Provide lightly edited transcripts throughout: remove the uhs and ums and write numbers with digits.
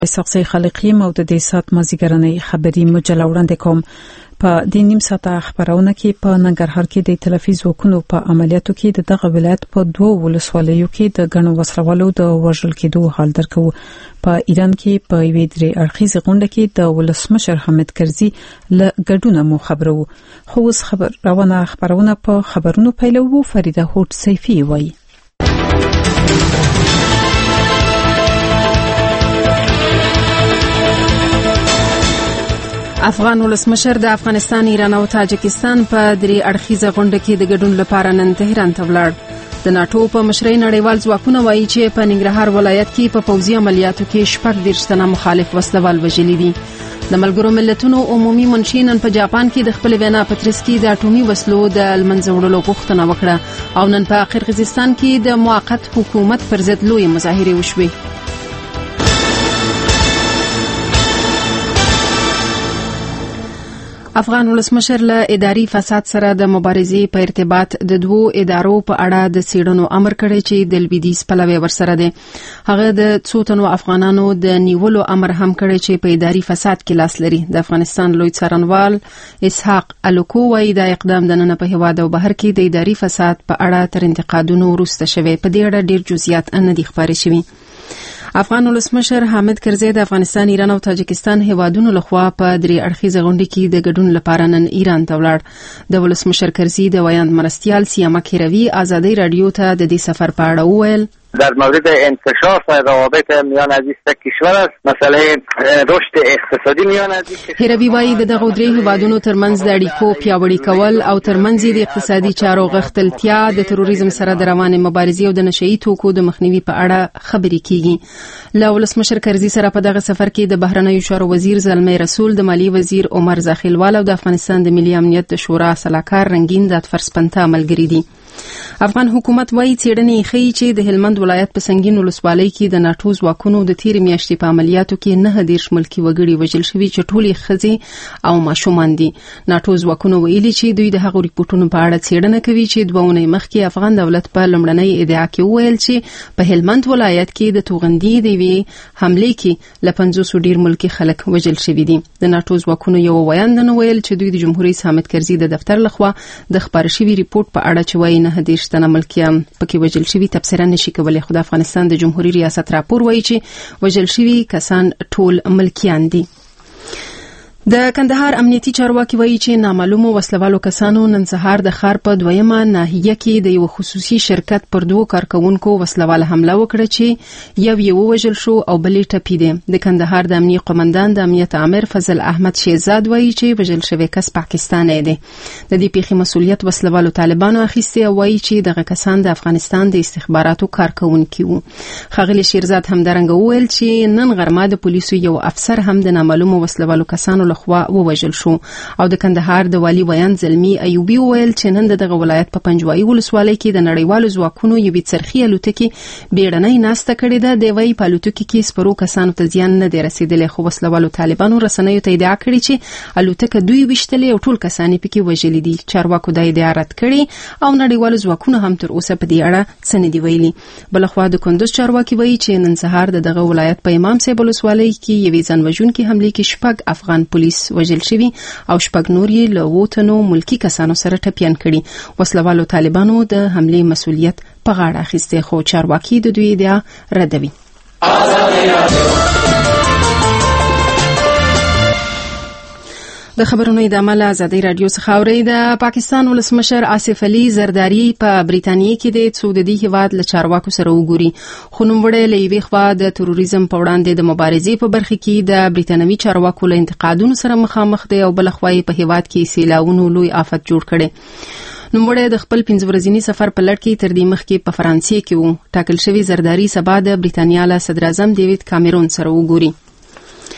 ساقسي خالقی او د دې سات مازیګرنۍ خبري مجله وړاندې کوم. په د نیم ساعته خبرونه کې په ننګرهار کې د تلفزیون وکونو په عملیاتو کې دغه ولایت په 2 ولسوالیو کې د غنو وسلوالو د وژل کېدو حال درکو. په ایران کې په یوې درې اړخیزه غونډه کې د ولسمشر حامد کرزي له ګډونه مو خبرو. خو اوس خبرونه په خبرونو پیلو. فریده هوټ سیفی وایي. افغان ولسمشر د افغانستان، ایران او تاجکستان په درې اړخیزه غونډه کې د ګډون لپاره نن تهران ته ولاړ. د ناتو په مشرۍ نړیوال ځواکونه وایي چې په ننګرهار ولایت کې په پوځي عملیاتو کې 14 تنه مخالف وسلوال وژلي دي. د ملګرو ملتونو عمومي منشي نن په جاپان کې د خپل وینا په ترڅ کې د اټومي وسلو د المنځه وړلو غوښتنه وکړه او نن په قرغیزستان کې د موقت حکومت پر ضد لوی مظاهره وشوه. افغان ولسمشر له اداري فساد سره د مبارزې په ارتباط د 2 ادارو په اړه د څېړنو امر کړی چې د لویدیځ پلوي ورسره دي. هغه د څو تنو افغانانو د نیولو امر هم کړی چې په اداري فساد کې لاس لري. د افغانستان لوی څارنوال اسحاق الوکو وايي دا اقدام د نن په هیواد او بهر کې د اداري فساد په اړه تر انتقادونو وروسته شوی. په دې اړه ډیر جزئیات نه دي خبرې شوي. افغان ولسمشر حامد کرزي د افغانستان، ایران او تاجکستان هیوادونو لخوا په درې اړخیزه غونډه کې د ګډون لپاره نن ایران ته ولاړ. د ولسمشر کرزي د ویاند مرستیال سیامک هروی آزادی رادیو ته د دې سفر په اړه وویل. در مورد انکشاف روابط میان از این کشور است، مسئله رشد اقتصادی میان از این کشور. هروی وايي دغه درې هیوادونو ترمنځ د اړیکو پیاوړی کول او ترمنځ د اقتصادي چارو غښتلتیا، د تروریزم سره د روانې مبارزې او د نشئی توکو د مخنیوي په اړه خبرې کیږي. له ولسمشر کرزي سره په دغه سفر کې د بهرنیو چارو وزیر زلمي رسول، د مالی وزیر عمر زاخیلوال او د افغانستان د ملي امنیت د شورا سلاکار رنگین د فرسپنتا ملګری دي. افغان حکومت وايي څېړنې ښیي چې د هلمند ولایت په سنگین ولسوالۍ کې د ناتو ځواکونو د تیر میاشتې په عملیاتو کې 19 ملکی وګړي وژل شوي چې ټولې ښځې او ماشومان دي. ناتو ځواکونو ویلي چې دوی د هغو ریپورتونو په اړه څېړنه کوي چې 2 اونۍ مخکې افغان دولت په لومړنۍ ادعا کې وویل چې په هلمند ولایت کې د توغندي د وی حمله کې ل 500 ډیر ملکی خلک وژل شوي دي. د ناتو ځواکونو یو ویاندنه ویل چې دوی د جمهور رئیس حامد کرزي د دفتر لخوا د خبر شوی ریپورت په اړه چې وایي 19 تنه ملکیان پکې وژل شوي تفسیر نشي کولای. خو د افغانستان د جمهوریت ریاست راپور وایي چې وژل شوي کسان ټول ملکیان دي. د کندهار امنیتي چارواکي وایي چې نامعلومو وسلوالو کسانو نن سهار د ښار په 2مه ناحیه کې د یو خصوصي شرکت پر 2 کارکونکو وسلواله حمله وکړه چې یو وژل شو او بل ټپي دي. د کندهار د امنیتي قومندان د امنیت عامر فضل احمد شهزاد وایي چې وژل شوی کس پاکستاني دی. د دې پیښې مسؤلیت وسلوالو طالبانو اخیستی او وایي چې دغه کسان د افغانستان د استخباراتو کارکونکي وو. خغلی شیرزاد هم درنګ وویل چې نن غرمه د پولیسو یو افسر هم د نامعلومو وسلوالو کسانو لخوا ووژل شو. او د کندهار د والی ویان زلمی ایوبی ویل چې نن دغه ولایت په پنجوایي ولسوالۍ کې د نړیوالو ځواکونو یوې څرخي الوتکې بیړنۍ ناسته کړې ده. د وی په الوتکې کې سپرو کسانو ته زیان نه دی رسیدلی، خو وسلوالو طالبانو رسنیو ته ادعا کړې چې الوتکه دوی وشتلې او ټول کسان پکې وژلي دي. چارواکو دا ادعا رد کړې او نړیوالو ځواکونو هم تر اوسه په دې اړه څه نه دی ویلي. بلخوا د کندوز چارواکي وایي چې نن سهار دغه ولایت په امام صاحب ولسوالۍ کې یوې ځانوژونکې حمله کې 6 افغان پولیس وژل شوي او 6 نور یې له 2 تنو ملکی کسانو سره ټپيان کړي. وسلوالو طالبانو د حمله مسؤلیت په غاړه اخیسته، خو چارواکي د دوی ادعا ردوي. د خبرونو ادامه له آزادی رادیو څخه اورئ. د پاکستان ولسمشر آصف علي زرداری په بریتانیا کې د سعودي هیواد له چارواکو سره وګوري. خو نوموړی له یوې خوا د تروریزم په وړاندې د مبارزې په برخه کې د بریتانوي چارواکو له انتقادونو سره مخامخ دی او بل خوا په هیواد کې سیلاوونو لوی آفت جوړ کړي. نوموړی د خپل 15 ورځنی سفر په لړ کې تر دې مخکې په فرانسې کې وو. ټاکل شوی زرداری سبا د بریتانیا له صدر اعظم ډیوډ کامرون سره وګوري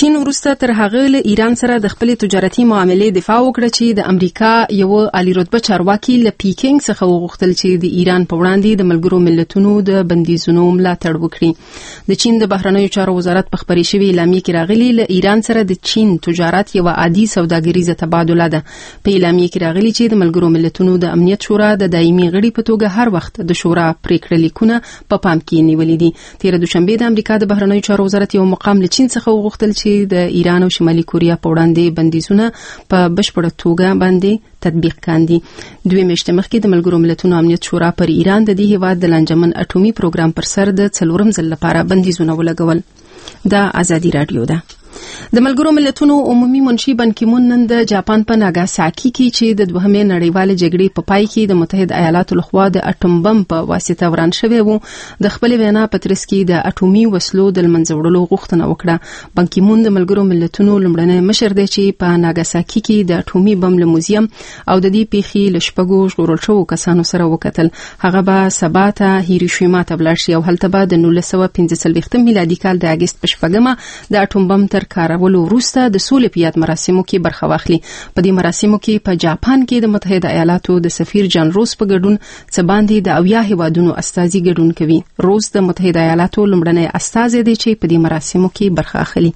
چین وروسته تر هغه له ایران سره د خپل تجارتي معاملې دفاع وکړه چې د امریکا یو عالی رتبه چارواکي له پیکینګ څخه وغوښتل چې د ایران په وړاندې د ملګرو ملتونو د بندیزونو ملاتړ وکړي. د چین د بهرنیو چارو وزارت په خبري شوی اعلامیه کې راغلي له ایران سره د چین تجارت یو عادي سوداګریزه تبادله ده. په اعلامیه کې راغلي چې د ملګرو ملتونو د امنیت شورا د دایمي غړي په توګه هر وخت د شورا پریکړه لیکونه په پام کې نیولې دي. تیر دوشنبه د امریکا د بهرنیو چارو وزارت یو مقام له چین څخه وغوښتل چې د ایران او شمالي کوریا په وړاندې بندیزونه په بشپړه توګه باندې تطبیق کاندي. دوی میاشتې مخکې د ملګرو ملتونو امنیت شورا پر ایران د دې هیواد د لانجمن اټومي پروګرام پر سر د 4م ځل لپاره بندیزونه ولګول. دا ازادي رادیو ده. د ملګرو ملتونو عمومي منشي بان کی مون نن د جاپان په ناګاساکي کې چې د دوهمې نړیوال جګړې په پای کې د متحده ایالاتو لخوا د اټوم بم په واسطه وران شوی وو د خپل وینا په ترڅ کې د اټومي وسلو د منځوړلو غوښتنه وکړه. بان کی مون د ملګرو ملتونو لومړنی مشر دی چې په ناګاساکي کې د اټومي بم له موزیم او د دې پیښې له شپږو ژغورل شوو کسانو سره وکتل. هغه به سبا ته هیروشیما ته ولاړ شي او هلته به د 1945 میلادي کال د اگست په 4 د اټوم بم تر کارولو وروسته د سولې په یاد مراسمو کې برخه واخلي. په دې مراسمو کې په جاپان کې د متحده ایالاتو د سفیر جان روز په ګډون څه باندې د 80 هیوادونو استازي ګډون کوي. روز د متحده ایالاتو لومړنی استازی دی چې په دې مراسمو کې برخه اخلي.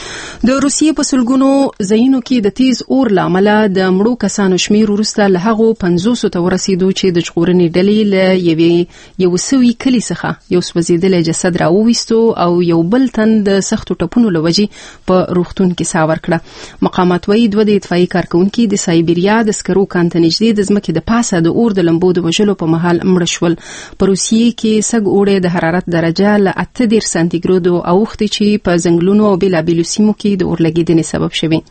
د روسیې په سلګونو ځایونو کې د تیز اور لامل د مړو کسانو شمیر وروسته له هغه 500 ته ورسېدو چې د ژغورنې ډلې له یو سوي کلی څخه یو سوځیدل جسد راوويستو او یو بل تن د سختو ټپونو لوجي په روغتون کې ساور کړه. مقامات وایي دوه د اطفائي کارکونکو د سایبریا د سکرو کانته نږدې د ځمکې د پاسه د اور د لمبو د وژلو په مهال مړه شول. په روسیې کې سګ اوړه د حرارت درجه له 8 سانتیګراد اوخته چې په ځنګلونو او بلابلو سیمو کې د اور لګیدنې سبب شوی.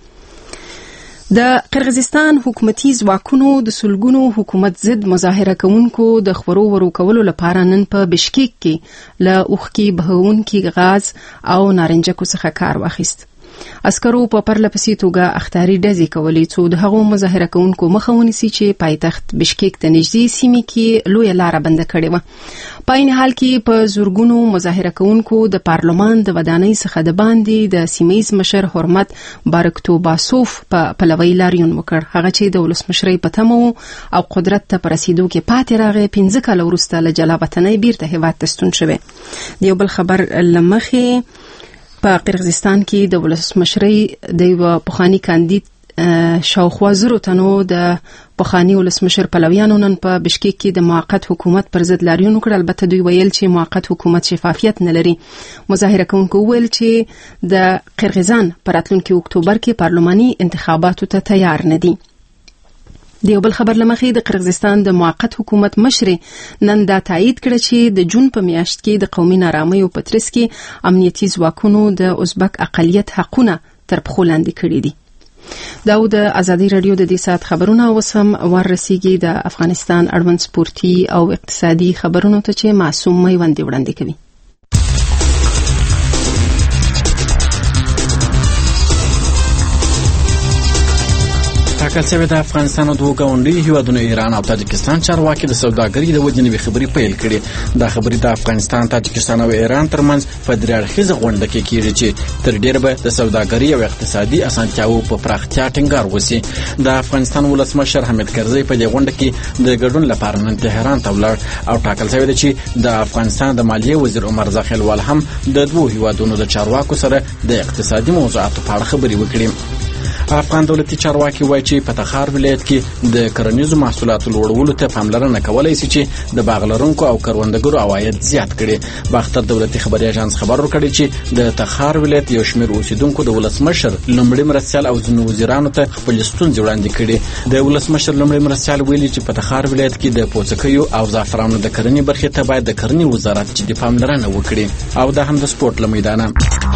د قرغیزستان حکومتي ځواکونو د سلګونو حکومت ضد مظاهره کوونکو د خبرو ورو کولو لپاره نن په بشکیک کې له اوخکي بهونکي غاز او نارنجکو څخه کار واخیست. عسکرو په پرلپسې توګه اختیاري ډزې کولې چې د هغو مظاهره کوونکو مخه ونیسي چې پایتخت بشکیک ته نږدې سیمې کې لویه لاره بنده کړې وه. په عین حال کې په زورګونو مظاهره کوونکو د پارلمان د ودانۍ څخه د باندې د سیمه‌یز مشر حرمت بارکتوباسوف په پلوي لاریون وکړ. هغه چې د ولسمشرۍ په تمه او قدرت ته پر رسیدو کې پاتې راغی 15 کال وروسته له جلاوطنۍ بیرته هیواد ته ستون شوی. د یو بل خبر لمخې په قرغیزستان کې د ولسمشرۍ د یو پخوانی کاندید شاوخوا زرو تنو د پخوانی ولسمشر پلویانو نن په بشکیک کې د موقت حکومت پر ضد لاریون وکړ. البته دوی ویل چې موقت حکومت شفافیت نه لري. مظاهره کوونکو ویل چې د قرغیزستان په راتلونکي اکتوبر کې پارلماني انتخاباتو ته تیار نه دي. د یو بل خبر لمخې د قرغیزستان د موقت حکومت مشر نن دا تایید کړ چې د جون په میاشت کې د قومي نارامیو په ترڅ کې امنیتي ځواکونو د ازبک اقلیت حقونه تر پښو لاندې کړي دي. دا د ازادي رادیو د دې ساعت خبرونه وسم ورسیږي د افغانستان اړوند سپورتي او اقتصادي خبرونو ته چې معصوم میوندي وړاندې کوي. ټاکل شوی د افغانستان او دوه ګاونډي هیوادونو ایران او تاجکستان چارواکي د سوداګرۍ د ودې نوې خبرې پیل کړې. دا خبرې د افغانستان، تاجکستان او ایران ترمنځ په درې اړخیزه غونډه کې کېږي چې تر ډېره به د سوداګرۍ او اقتصادي اسانتیاوو په پراختیا ټینګار وشي. د افغانستان ولسمشر حامد کرزي په دې غونډه کې د ګډون لپاره نن تهران ته ولاړ او ټاکل شوی دی چې د افغانستان د مالیې وزیر عمر زاخیلوال هم د دوه هیوادونو د چارواکو سره د اقتصادي موضوعاتو په اړه خبرې وکړي. افغان دولتي چارواکي وایي چې په تخار ولایت کې د کرنیزو محصولاتو لوړولو ته پاملرنه کولای شي چې د باغ لرونکو او کروندګرو عواید زیات کړي. باختر دولتي خبري اژانس خبر ورکړی چې د تخار ولایت یو شمېر اوسیدونکو د ولسمشر لومړي مرستیال او ځینو وزیرانو ته خپل ستونزې وړاندې کړي. د ولسمشر لومړي مرستیال ویلي چې په تخار ولایت کې د پوڅکیو او زعفرانو د کرنې برخې ته باید د کرنې وزارت جدي پاملرنه وکړي. او دا هم د سپورت له میدانه.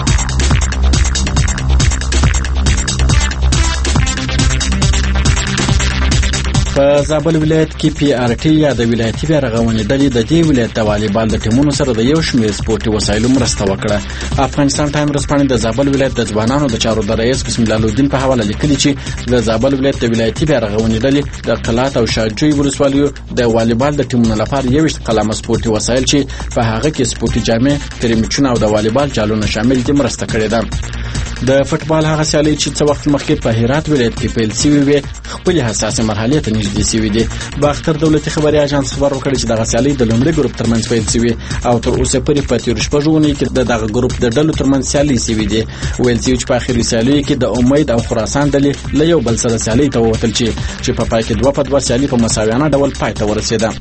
په زابل ولایت کې پی آر ټي یا د ولایتي بیارغونې ډلې د دې ولایت د والیبال د ټیمونو سره د یو شمېر سپورتي وسایلو مرسته وکړه. افغانستان ټایم ورځپاڼې د زابل ولایت د ځوانانو د چارو د رئیس بسم الله الدین په حواله لیکلي چې د زابل ولایت د ولایتي بیارغونې ډلې د قلات او شاجوی ولسوالیو د والیبال د ټیمونو لپاره 21 قلمه سپورتي وسایل چې په هغه کې سپورتي جامې، ترمیچونه او د والیبال جالونه شامل دي مرسته کړې ده. د فوتبال هغه سیالي چې څو وخت مخکې په هرات ولایت کې پیل شوې وي خپل حساسه مرحله ته نږدې شوې دي. باختر دولتي خبري اژانس خبر ورکړی چې دغه سیالي د لومړي ګروپ ترمنځ پیل شوې او تر اوسه پورې په 13 شپږونی کې دغه ګروپ د ډلو ترمنځ سیالي شوې دي. ویل چې په اخیری سیالي کې د امید او خراسان ډلې له یو بل سره سیالي ته ووتل چې په پای کې 2-2 سیالي په مساویانه ډول پای ته ورسېده.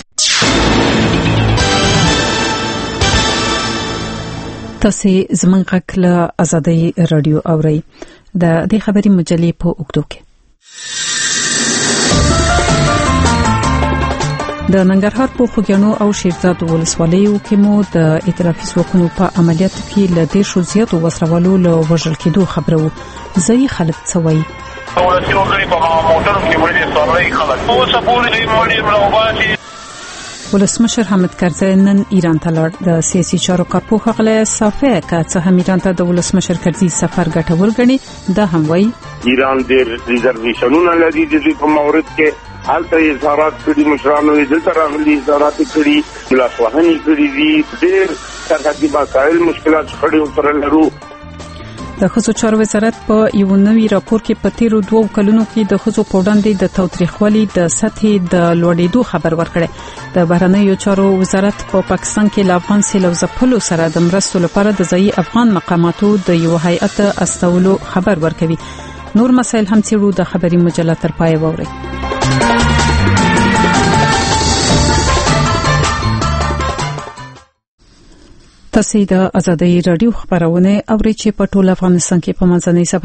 تاسو زمونږ غږ له آزادۍ رادیو اورئ. د دې خبري مجلې په اوږدو کې د ننګرهار په خوږیاڼو او شیرزاد ولسوالیو کې مو د ائتلافي ځواکونو په عملیاتو کې له 10 زیاتو وسلوالو له وژل کېدو خبرو. ځای خلک څه وایي؟ ولسمشر حامد کرزی نن ایران ته لاړ. د سیاسي چارو کارپوه غله صافه که څه هم ایران ته د ولسمشر کرزی سفر ګټور ګڼي. دا هم وایي ایران ډېر ریزرویشنونه لري د دې په مورد کې. حالته اظهارات کړي مشرانو یې دلته راغلي اظهارات کړي لاسوهنې کړي دي. ډېر سرحدي مسایل مشکلات خړې پر لرو. د ښځو چارو وزارت په یو نوي راپور کې په تیرو 2 کلونو کې د ښځو په وړاندې د تاوتریخوالي د سطحې د لوړېدو خبر ورکړی. د بهرنیو چارو وزارت په پاکستان کې له افغان سیلاب ځپلو سره د مرستو لپاره د ځایي افغان مقاماتو د یو هیئت استولو خبر ورکوي. نور مسایل هم څیړو. د خبري مجله تر پای ووري. تاسو د آزادۍ رادیو خبرونه اورئ چې په ټول افغانستان کې په منځنۍ صفه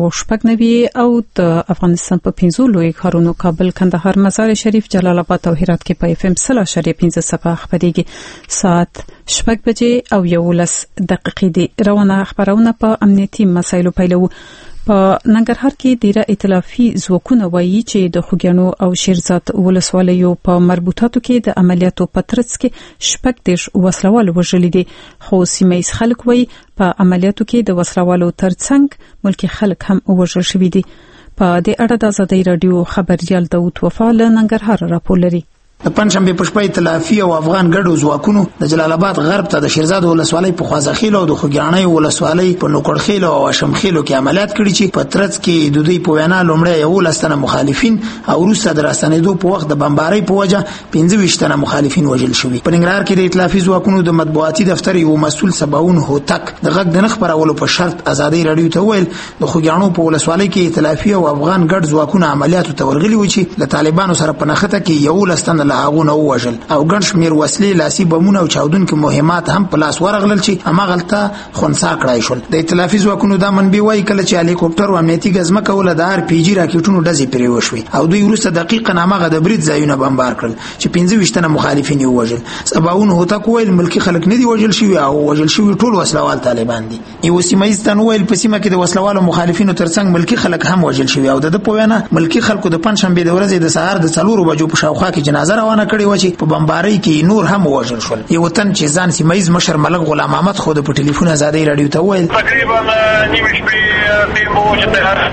1290 او د افغانستان په 15 لوی ښارونو کابل، کندهار، مزار شریف، جلال آباد او هرات کې په FM 0.15 صفه خبريږي. ساعت 6 بجې او 11 دقیقې دي. روانه خبرونه په امنیتي مسایلو پیلو. په ننګرهار کې ډیره ائتلافي ځواکونه وایي چې د خوږیاڼو او شیرزاد ولسوالیو په مربوطاتو کې د عملیاتو په ترڅ کې 14 وسلوال وژل دي. خو سیمه‌ییز خلک وایي په عملیاتو کې د وسلوالو ترڅنګ ملکی خلک هم وژل شوي دي. په دې اړه د آزادۍ رادیو خبريال داوود وفا له ننګرهار راپور لري. د پنځشنبه په شپه ائتلافي او افغان ګډو ځواکونو د جلال آباد غرب ته د شیرزاد ولسوالۍ په خوازخیل او د خوږیاڼي ولسوالۍ په نوکړخیل او اشمخیل کې عملیات کړي چې په ترڅ کې د دوی په وینا لومړی یو لستنه مخالفین او وروسته د راستنېدو په وخت د بمبارۍ په وجه 25 تنه مخالفین وژل شوي. په ننګرهار کې د ائتلافي ځواکونو د مطبوعاتي دفتر یو مسؤل سباون هوتک د غږ د نخ خبرولو په شرط آزادۍ رادیو ته ویل د خوږیاڼو په ولسوالۍ کې ائتلافي او افغان ګډ ځواکونه عملیاتو ته ورغلي و چې د طالبانو سره په نخته کې یو لستنه له هغه نو او ګڼ شمیر وسلې، لاسي بمونه او چاودونکو مهمات هم په لاس ورغلل چې هماغلته خنثی کړای شول. د ائتلافي ځواکونو د منبي وایي کله چې هلیکوپټر او امنیتي ګزمه کوله د RPG راکټونو ډزې پرې وشوي او دوی وروسته دقیقاً هماغه د برید ځایونه بمبار کړل چې 25 تنه مخالفین یې وژل. سباون هوتک ویل ملکی خلک نه دي وژل شوي او وژل شوي ټول وسلوال طالبان دي. یو سیمه‌ییز تن ویل په سیمه کې د وسلوالو مخالفینو ترڅنګ ملکی خلک هم وژل شوي او د په وینا ملکی خلکو د پنځشنبه د ورځې د سهار د 4 بجو په شاوخوا کې جنازه روانه کړې و چې په بمبارۍ کې نور هم وژل شول. یو تن چې ځان سیمه‌ییز مشر ملک غلام احمد خو د ټلیفون آزادۍ رادیو ته ویل تقریبا نیمه شپې تیر مو چې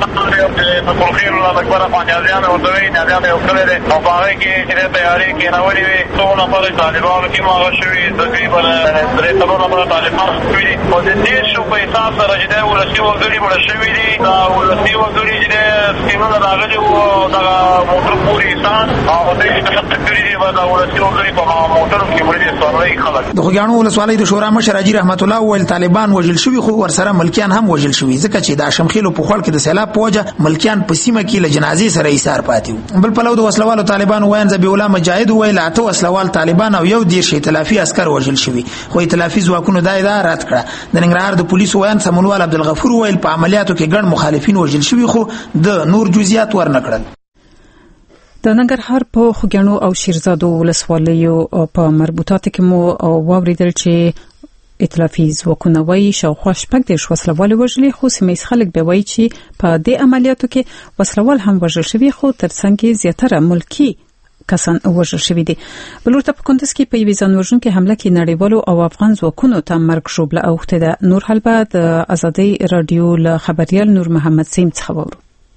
په پرخیر الله اکبر افغانیان او دوی نه دا یو کله ده او باندې کې چې تیاری کې نه ولې وي څو نفر طالبانو کې ماغه شوی تقریبا درې څلور نفر طالبان شوی دي او د دې شو په حساب سره چې دا ولسی وګړي مړ شوی دي دا ولسی وګړي چې سیمه راغلي او دا موټر پوری انسان او دې تقریبا دا ولسی وګړي په موټر کې مړ دي سوري خلک. د خوږیاڼو ولسوالۍ د شورا مشر حاجی رحمت الله ویل طالبان وژل شوی خو ورسره ملکیان هم وژل شوی ځکه چې د شمخیلو په خپل کې د سیلاب په وجه ملکیان په سیمه کې له جنازې سره ایثار پاتې وو. بل پلو د وسلوالو طالبان وایي ذبیح الله مجاهد ویل اته وسلوال طالبان او یو دیر ائتلافي عسكر وژل شوی خو ائتلافي ځواکونو دا ادعا رد کړه. د ننګرهار د پولیسو وایي سمونوال عبدالغفور ویل په عملیاتو کې ګڼ مخالفین وژل شوی خو د نور جزئیات ورنکړل. د ننګرهار په خوږیاڼو او شیرزاد ولسوالیو په مربوطاتو کې مو واوریدل چې ائتلافي ځواکونه وایي شاوخوا 14 وسلوال وژلي خو سیمه‌ییز خلک به وایي چې په دې عملیاتو کې وسلوال هم وژل شوي خو ترڅنګ زیاتره ملکی کسان وژل شوي دي. بلورته په کندز کې په یوې ځانوژونکې حمله کې نړیوالو او افغان ځواکونو ته مرګ ژوبله اوښتې ده. نور حال به د آزادۍ رادیو له خبريال نور محمد سیم څخه وورو.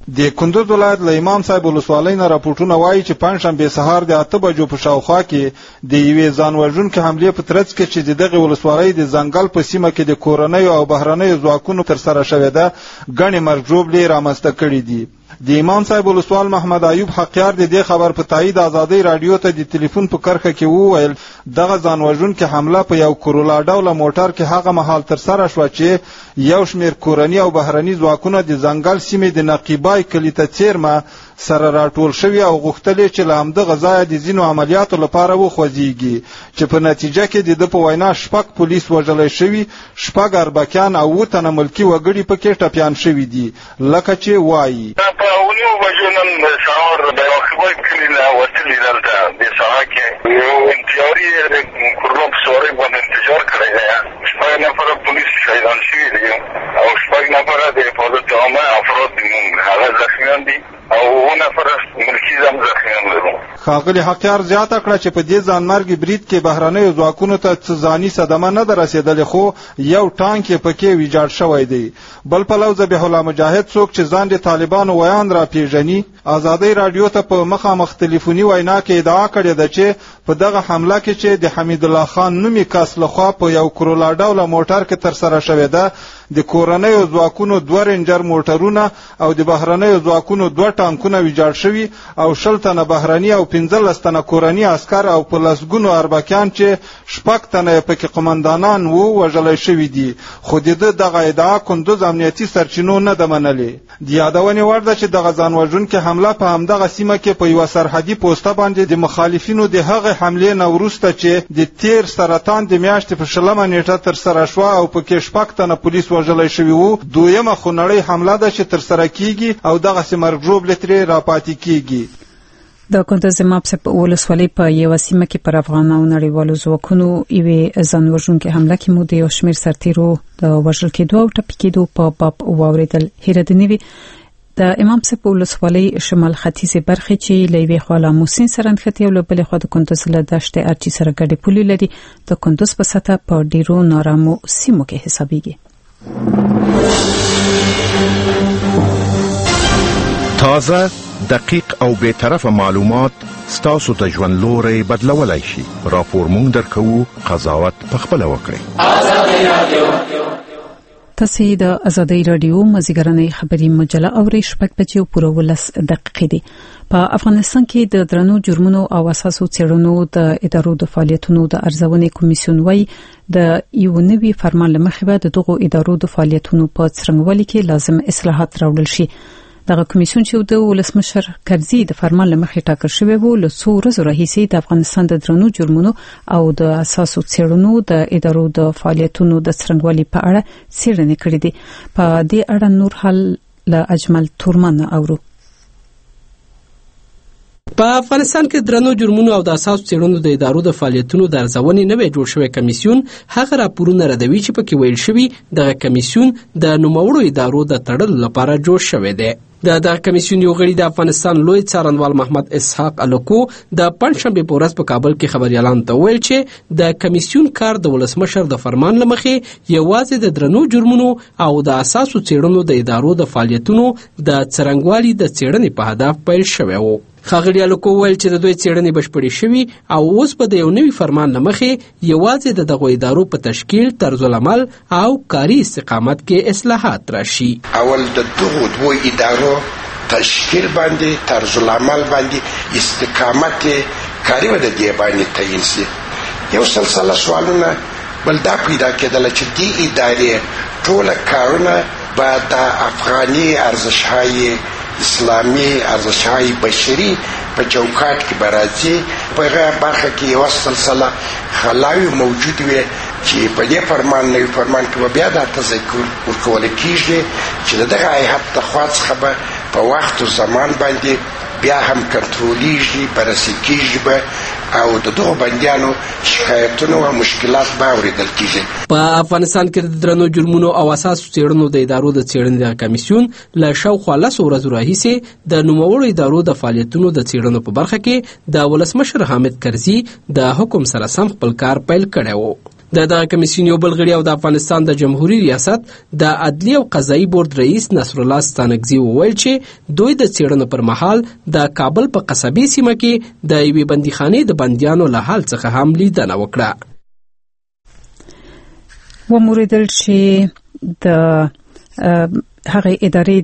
د کندوز ولایت له امام صاحب ولسوالۍ نه راپورټونه وایي چې پنځشنبه سهار د 8 بجو په شاوخوا کې د یوې ځانوژونکې حملې په ترڅ کې چې دغه ولسوالۍ د ځنګل په سیمه کې د کورنیو او بهرنیو ځواکونو تر سره شوې ده ګڼې مرګ ژوبلې رامنځته کړي دي. د امام صاحب ولسوال محمد ایوب حقیار د دې خبر په تایید ازادۍ رادیو ته د ټلیفون په کرخه کې وویل دغه ځانوژونکې حمله په یو کرولا ډوله موټر کې هغه مهال تر سره شوه چې یو شمېر کورني او بهرني ځواکونه د ځنګل سیمې د نقیبای کلي ته څیرمه سره راټول شوي او غوښتل چې له همدغه ځایه د ځینو عملیاتو لپاره وخوځېږي چې په نتیجه کې د ده په وینا 6 پولیس وژلی شوي 6 اربکیان او 7 تنه ملکي وګړي پکې ټپیان شوي دي لکه چې وایي. په 9 بجو نن سهار د نقیبای کلي نه وتلي دلته د سهار کې یو انتظاري کورلو په سوارۍ باندې انتظار کړی دی. 6 نفره پولیس شهیدان شوي دي او 6 نفره د حفاظت عامه افراد هغه زخمیان دي او 9 نفره ملکي زخمیان لرو. ښاغلي حقیار زیاته کړه چې په دې ځانمرګي برید کې بهرنیو ځواکونو ته څه ځاني صدمه نه ده رسېدلې خو یو ټانک یې پکې ویجاړ شوی دی. بل پلو ذبیح الله مجاهد څوک چې ځان د طالبانو ویان راپېژني ازادۍ رادیو ته په مخامخ تلیفوني وینا کې ادعا کړې ده چې په دغه حمله کې چې د حمید الله خان نومي کس لخوا په یو کرولا ډوله موټر کې ترسره شوې ده د کورنیو ځواکونو 2 رینجر موټرونه او د بهرنیو ځواکونو 2 ټانکونه ویجاړ شوي او 10 تنه بهرني او 15 تنه کورني عسكر او په لسګونو اربکیان چې 6 تنه پکې قومندانان وو وژل شوي دي خو دغه ادعا کندوز امنیتي سرچینو نه ده منلې. د یادونې وړ ده چې دغه ځانوژونکې حمله په همدغه سیمه کې په یوه سرحدي پوسته باندې د مخالفینو د هغې حملې نه وروسته چې د تیر سرطان د میاشتې په 20 نیټه ترسره شوه او پکې 6 تنه پولیس وژلی شوي وو. دویمه خونړۍ حمله ده چې ترسره کیږي او دغسې مرګ ژوبلې ترې راپاتې کیږي. د کندوز مابسپ ولسوالۍ په یوه سیمه کې پر افغان او نړیوالو ځواکونو یوې ځانوژونکې حمله کې مو د یو شمېر سرتیرو د وژل کېدو او ټپي کېدو په باب واورېدل. هیره د نوي د امامسپ ولسوالۍ شمال ختیځې برخې چې له یوې خوا له موسین سره نښتي او له بلې خوا د کندوز له دشتې ارچي سره ګډې پولې لري. د کندوز په سطحه په ډیرو نارامو سیمو کې حسابېږي. تازه دقیق او بے طرفه معلومات ستاسو د ژوند لوري بدلولای شي. راپور مونږ درکو قضاوت پخپل وکړئ. تاسو د ازادۍ رادیو مزګرنۍ خبري مجله اورئ. 6 بجې پوره 12 دقیقې دي. په افغانستان کې د درنو جرمونو او اساسو څېړنو د ادارو د فعالیتونو د ارزونې کمیسیون وایي د یو نوي فرمان لمخې به د دغو ادارو د فعالیتونو په څرنګوالي کې لازم اصلاحات راوړل شي. دغه کمیسیون چې د ولسمشر کرزي د فرمان لمخې ټاکل شوی وو له څو ورځو راهیسې د افغانستان د درنو جرمونو او د اساسو څېړنو د ادارو د فعالیتونو د څرنګوالي په اړه څېړنې کړې دي. په دې اړه نور حل له اجمل تورمن اورو. په افغانستان کې درنو جرمونو او د اساسو څېړنو د ادارو د فعالیتونو د ارزونې نوی جوړ شوی کمیسیون هغه راپورونه ردوي چې پکې ویل شوي دغه کمیسیون د نوموړو ادارو د تړلو لپاره جوړ شوی دی. دغه کمیسیون یو غړي د افغانستان لوی څارنوال محمد اسحاق الکو د پنځشنبه په ورځ په کابل کې خبريالان ته ویل چې د کمیسیون کار د ولسمشر د فرمان لمخې یوازې د درنو جرمونو او د اساسو څېړنو د ادارو د فعالیتونو د څرنګوالي د څېړنې په هدف پیل شوی و. ښاغلي الکو ویل چې د دوی څېړنې بشپړې شوي او اوس به د یو نوي فرمان لمخې یوازې د دغو ادارو په تشکیل، طرزالعمل او کاري استقامت کې اصلاحات راشي. اول د دغو دوه ادارو تشکیل باندې، طرزالعمل باندې، استقامت کاري و د دې باندې تعیین شي. یو سلسله سوالونه بل دا پیدا کېدل چې دې ادارې ټول کارونه به د افغاني ارزش‌های اسلامی ارزش‌های بشری په چوکاټ کې برازي. په هغه برخه کې یو سلسله خلاوی موجود وي چې په دې فرمان نوي فرمان کې بیا د تذکر ورکول کېږي چې دغه هیئت د خوا څخه به په وخت او زمان باندې بیا هم کنټرولیږي، بررسي کېږي به او د دغو بندیانو شکایتونه او مشکلات به اورېدل کېږي. په افغانستان کې د درنو جرمونو او اساسو څېړنو د ادارو د څېړنې د کمیسیون له شاوخوا 10 ورځو راهیسې د نوموړو ادارو د فعالیتونو د څېړنو په برخه کې د ولسمشر حامد کرزي د حکم سره سم خپل کار پیل کړی و. دغه کمیسیون یو بل غړي او د افغانستان د جمهوریت ریاست د عدلي او قضایي بورډ رئیس نصر الله ستانکزي وویل چې دوی د څېړنو پر مهال د کابل په قصبي سیمه کې د یوې بندیخانې د بندیانو له حال څخه هم لیدنه وکړه. وموریدل چې د هغه ادارې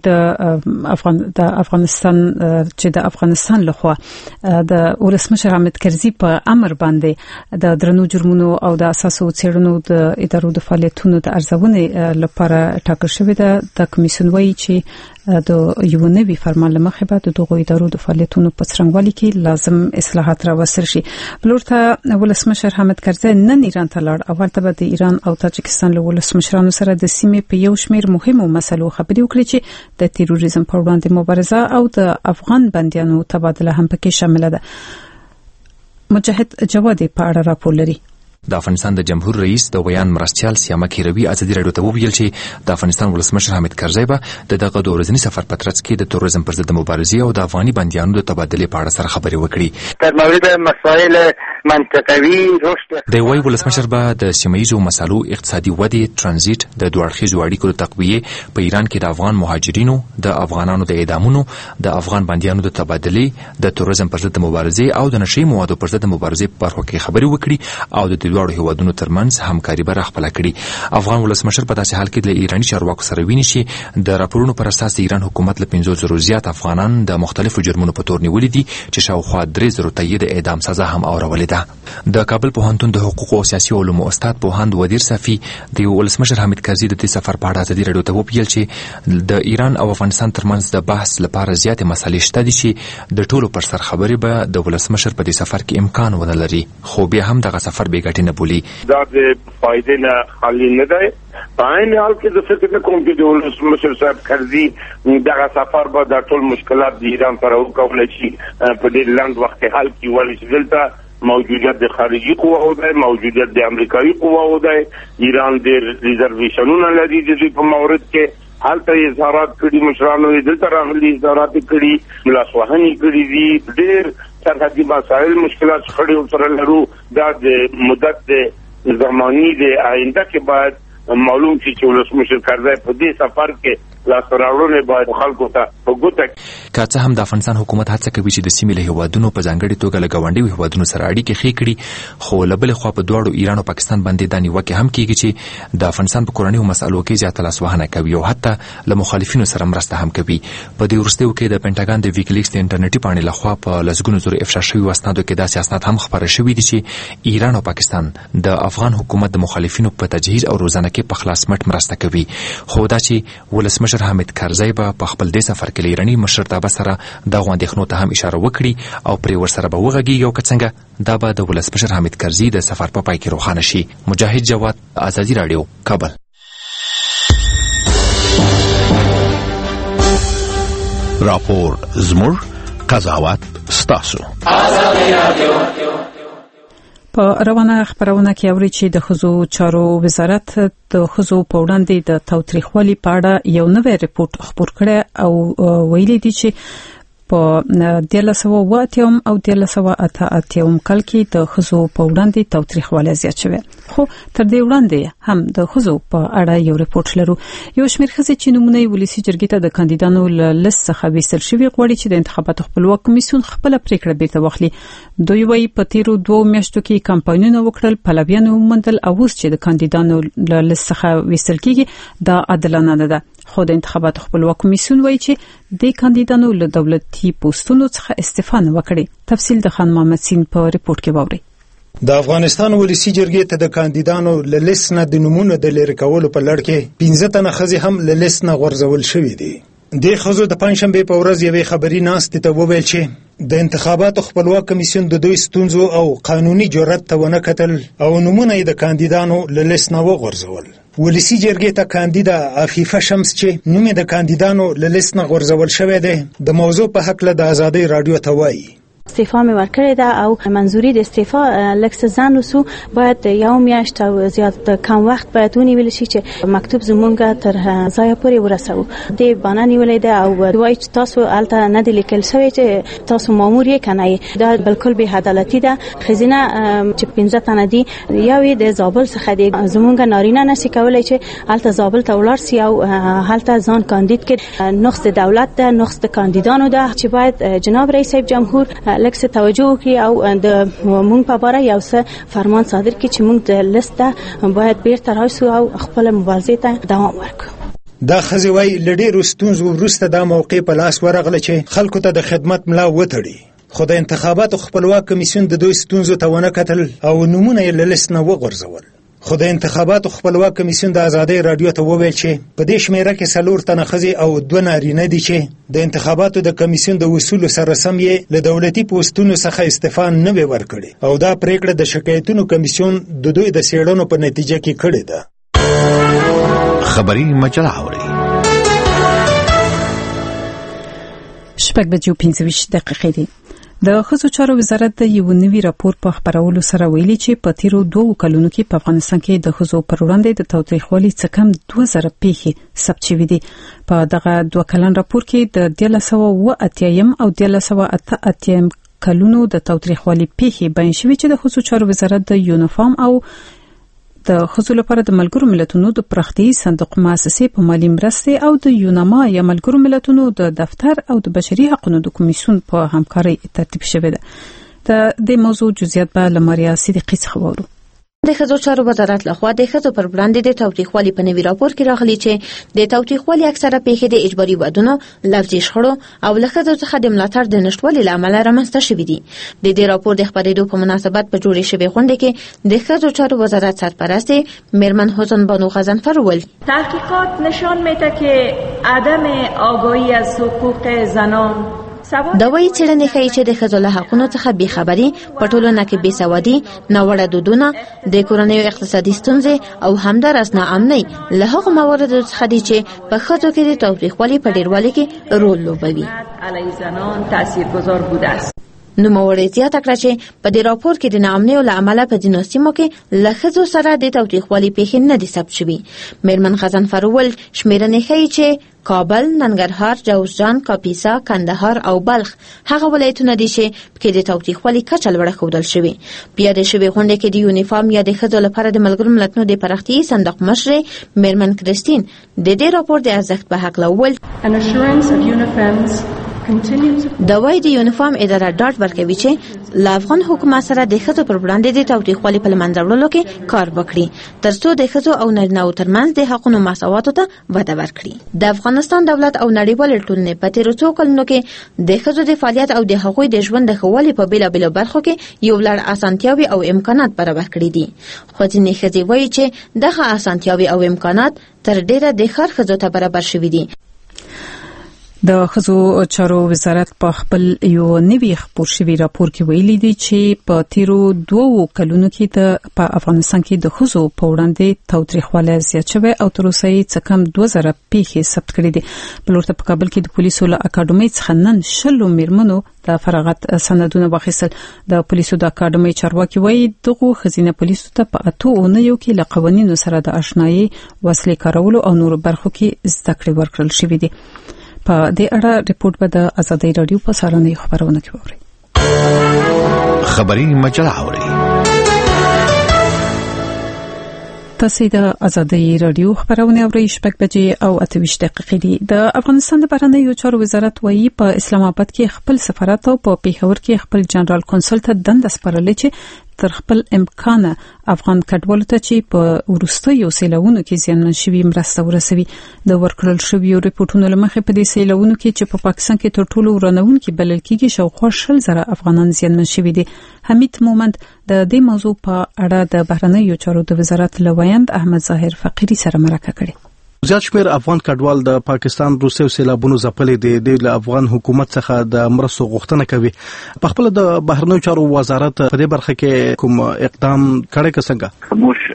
د افغانستان چې د افغانستان لخوا د ولسمشر حامد کرزي په امر باندې د درنو جرمونو او د اساسو څېړنو د ادارو د فعالیتونو د ارزونې لپاره ټاکل شوې ده. د کمیسیون وایي چې د یو نوي فرمان لمخې به د دغو ادارو د فعالیتونو په څرنګوالي کې لازم اصلاحات راوستل شي. بلورته ولسمشر حامد کرزي نن ایران ته لاړ او ورته به د ایران او تاجکستان له ولسمشرانو سره د سیمې په یو شمېر مهمو مسلو خبرې وکړي چې د تیروریزم پر وړاندې مبارزه او د افغان بندیانو تبادله هم پکې شامل ده. مجاهد جوادي په اړه راپور لري. د افغانستان د جمهور رئیس د ویان مرستيال سیامه کیروي ازادي رادیو ته وویل چې د افغانستان ولسمشر حامد کرزي به دغه د ورځني سفر په ترڅ کې د تروریزم پر ضد مبارزې او د افغاني بندیانو د تبادله په اړه سره خبرې وکړي. در مورد مسائل منطقوي رشد د وی ولسمشر به د سیمایي مسالو اقتصادي ودې ترانزیت د دوه اړخیزو اړیکو د تقویه په ایران کې د افغان مهاجرینو د افغانانو د اعدامونو د افغان بندیانو د تبادله د تروریزم پر ضد مبارزې او د نشئی موادو پر ضد مبارزې په اړه کې خبرې وکړي او د دوه هیوادونو ترمنځ همکاري به راخپله کړي. افغان ولسمشر په داسې حال کې د ایرانی چارواکو سره ویني چې د راپورونو پر اساس د ایران حکومت له 500 زیات افغانان د مختلفو جرمونو په تور نیولې دي چې شاوخوا 3000 ته د اعدام سزا هم اورولې ده. د کابل پوهنتون د حقوق او سیاسي علومو استاد پوهاند ودیر صافي د ولسمشر حامد کرزي د دې سفر په اړه ازادي رادیو ته ویل چې د ایران او افغانستان ترمنځ د بحث لپاره زیاتې مسلې شته دي چې د ټولو پر سر خبرې به د ولسمشر په دې سفر کې امکان ونه لري، خو بیا هم دغه سفر بې ګټې نه بولي. دا د فائدې نه خالی نه دی. په عین حال کې د فکر نه کوم چې د ولسمشر صاحب کرزي دغه سفر به د ټول مشکلات د ایران سره وکولای شي په دې لاند وخت کې حل کړي، ولې چې دلته موجودیت د خارجي قواو دی، موجودیت د امریکایي قواو دی. ایران د ریزرویشنونو لري د دې په مورد کې هلته اظهارات کړي، مشرانو یې دلته راغلي اظهارات کړي، لاسوهنې کړي دي. ډېر سرحدي مسایل مشکلات شخړې ورسره لرو. دا د مدت د زماني د آینده کې باید معلوم شي چې ولسمشر کرزي په دې سفر کې لاسراوړنې باید خلکو ته په ګوته که څه هم د افغانستان حکومت هڅه کوي چې د سیمې له هیوادونو په ځانګړې توګه له ګاونډیو هیوادونو سره اړیکې ښې کړي، خو له بلې خوا په دواړو ایران او پاکستان باندې دا نیوکې هم کېږي چې د افغانستان په کورنیو مسألو کې زیاته لاسوهنه کوي او حتی له مخالفینو سره مرسته هم کوي. په دې وروستیو کې د پینټاګان د ویکیلیکس د انټرنیټي پاڼې لخوا په لسګونو زره افشا شوي اسنادو کې داسې اسناد هم خپاره شوي دي چې ایران او پاکستان د افغان حکومت د مخالفینو په تجهیز او روزنه کې په خلاص مټ مرسته کوي. خو دا چې ولسمشر حامد کرزي په خپل دې سفر کې ایرانی مشرتابه سره د غونډې ته هم اشاره وکړي او پرې ورسره به وغږیږي او که څنګه دا به د ولسمشر حامد کرزي د سفر په پای کې روښانه شي. مجاهد جواد، ازادي رادیو، کابل. راپور زموږ، قضاوت ستاسو. ازادي رادیو. په روانه خبرونه کې اوري چې د ښځو چارو وزارت د ښځو په وړاندې د تاوتریخوالي په اړه یو نوی ریپورت خپور کړی او ویلي دي چې په 1980 او 1988 کال کې د ښځو په وړاندې تاوتریخوالی زیات شوی، خو تر دې وړاندې هم د ښځو په اړه یو ریپورت لرو. یو شمېر ښځې چې نومونه یې ولسي جرګې ته د کاندیدانو له لیست څخه ویستل شوي غواړي چې د انتخاباتو خپلواک کمیسیون خپله پریکړه بیرته واخلي. دوی وايي په تیرو 2 میاشتو کې کمپاینونه وکړل، پلویان وموندل او اوس چې د کاندیدانو له لیست څخه ویستل کیږي دا عادلانه نه ده. خو د انتخاباتو خپلواک کمیسیون وايي چې د کاندیدانو له دولتي پوسټونو څخه استعفا نه وکړي. تفصیل د خان محمد سین په ریپورت کې واوري. د افغانستان ولسی جرګې ته د کاندیدانو له لیست نه د نمونه د لری کولو په لړ کې 15 تنه ښځې هم له لیست نه غورځول شوې دي. د ښځو د پنځشنبه په ورځ یوې خبري ناستې ته وویل چې د انتخاباتو خپلواک کمیسیون د دوی ستونزو او قانوني جرأت ته ونه کتل او نمونه یې د کاندیدانو له لیست نه وغورځول. ولسی جرګې ته کاندیدا عفیفه شمس چې نوم د کاندیدانو له لیست نه غورځول شوی دی د موضوع په حق له د ازادي رادیو ته وایي. استعفا مې ورکړې ده او منظوري د استعفا لکه ځان وسو باید یو میاشت او زیات کم وخت باید ونیول شي چې مکتوب زمونږ تر ځای پورې ورسو. د باندې نیولې ده او دوی چې تاسو الته نه د لیکل شوی چې تاسو مامور یې کنه دا بالکل به عدالتي ده. خزینه چې 15 تنه دي یو د زابل څخه دي زمونږ نارینه نشي کولای چې الته زابل ته ولاړ سي او هلته ځان کاندید کړي. نقص د دولت ده، نقص د کاندیدانو ده چې باید جناب رئیس جمهور لکه توجه وکړي او د مونږ په اړه یو څه فرمان صادر کړي چې مونږ د لیسته باید بیرته راشو او خپل مبارزه ته دوام ورکړو. دا خزي وای لډیر ستونزو وروسته دا موقع په لاس ورغله چې خلکو ته د خدمت ملا وتړي. خو د انتخاباتو خپلواک کمیسیون د دوی ستونزو ته ونه کتل او نمونه یې له لیست نه وغورځول. خو د انتخاباتو خپلواک کمیسیون د آزادۍ رادیو ته وویل چې په دې شمیره کې 4 تنه ښځې او 2 نارینه دي چې د انتخاباتو د کمیسیون د اصولو سره سم یې له دولتي پوسټونو څخه استعفا نه وي ورکړې او دا پریکړه د شکایتونو کمیسیون د دوی د څېړنو په نتیجه کې کړې ده. خبری مجله اوري 7:25 دي. د ښځو چارو وزارت د یو نوي راپور په خبرولو سره ویلي چې په تیرو 2 کلونو کې په افغانستان کې د ښځو پر وړاندې د تاوتریخوالي څخه کم 2000 پیښې ثبت شوې دي. په دغه 2 کلن راپور کې د 1980 او 1988 کلونو د تاوتریخوالي پیښې بیان شوې چې د ښځو چارو وزارت د یونیفام او د ښځو لپاره د ملګرو ملتونو د پراختیايي صندوق مؤسسې په مالي مرستې او د یوناما یا ملګرو ملتونو د دفتر او د بشري حقوقو د کمیسیون په همکارۍ ترتیب شوې ده. د موضوع جزئیات به لماریا صدیقی څخه وورو. د ښځو چارو وزارت لخوا د ښځو پر وړاندې د تاوتریخوالي په نوي راپور کې راغلي چې د تاوتریخوالي اکثره پیښې د اجباري ودونو، لفظي شخړو او له ښځو څخه د ملاتړ د نشټوالي له امله رامنځته شوي دي. د دې راپور د خپرېدو په مناسبت په جوړې شوې غونډه کې د ښځو چارو وزارت سرپرست میرمن حسن بانو غضنفر وویل تحقیقات نشان میده که عدم آگاهی از حقوق زنان دا وایي څېړنې ښیي چې د ښځو له حقونو څخه بېخبري په ټولنه کې بېسوادي، ناوړه دودونه، د کورنیو اقتصادي ستونزې او همداراز ناامنۍ له هغو مواردو څخه دي چې په ښځو کې د تاوتریخوالي په ډېروالي کې رول لوبوي. علیه زنان تاثیرگذار بوده است. نوموړې زیاته کړه چې په دې راپور کې د ناامنیو له امله په ځینو سیمو کې له ښځو سره د تاوتریخوالي پیښې نه دي ثبت شوي. میرمن غضنفر وویل شمېرنې ښیي چې کابل، ننګرهار، جوزجان، کاپیسا، کندهار او بلخ هغه ولایتونه دي چې پکې د تاوتریخوالي کچه لوړه ښودل شوې. په یادې شوې غونډه کې د یونیفام یا د ښځو لپاره د ملګرو ملتونو د پراختیايي صندوق مشرې میرمن کریستین د دې راپور د ارزښت په هکله وویل دا وایي د یونیفام اداره ډاډ ورکوي چې له افغان حکومت سره د ښځو پر وړاندې د تاوتریخوالي په له منځه وړلو کې کار وکړي تر څو د ښځو او نارینه‌و ترمنځ د حقونو مساواتو ته وده ورکړي. د افغانستان دولت او نړیوالې ټولنې په تیرو 2 کلونو کې د ښځو د فعالیت او د هغوی د ژوند د ښه والي په بېلابېلو برخو کې یو لړ اسانتیاوې او امکانات برابر کړي دي. خو ځینې ښځې وایي چې دغه اسانتیاوې او امکانات تر ډېره د ښار ښځو ته برابر شوي دي. د ښځو چارو وزارت په خپل یو نوي خپور شوی راپور کې ویلي دی چې په تیرو 2 کلونو کې په افغانستان کې د ښځو په وړاندې تاوتریخوالی زیات شوی او تر اوسه یې څه کم 2000 پیښې ثبت کړي دي. بل ورته په کابل کې د پولیسو له اکاډمۍ څخه نن 20 میرمنو د فراغت سندونه واخیستل. د پولیسو د اکاډمۍ چارواکي وایي دغه ښځینه پولیسو ته په 8 اونیو کې له قوانینو سره د آشنایي، وسلې کارولو او نورو برخو کې زده کړې ورکړل شوې دي. په دې اړه ریپورت به د آزادۍ رادیو په سارنۍ خبرونه کې ووري. خبری مجله اوري. تاسو د آزادۍ رادیو خبرونه اورئ 7:28 دي. د افغانستان د بهرنیو چارو وزارت وایي په اسلام آباد کې خپل سفارت او په پیښور کې خپل جنرال کونسل ته دنده سپارلې چې تر خپل امکان افغان کډوالو ته چې په وروستیو سیلابونو کې زیانمن شوي مرسته ورسوي. د ورکړل شویو ریپورتونو له مخې په دې سیلابونو کې چې په پاکستان کې تر ټولو ورانونکي بلل کېږي شاوخوا 20,000 افغانان زیانمن شوي دي. حمید مومند د دې موضوع په اړه د بهرنیو چارو د وزارت لویاند احمد ظاهر فقيري سره مرکه کړې. زیات شمېر افغان کډوال د پاکستان روسي سیلابونو ځپلې دي. د افغان حکومت څخه د مرستو غوښتنه کوي. په خپل د بهرنیو چارو وزارت په دې برخه کې کوم اقدام کړی که څنګه؟ موږ خپل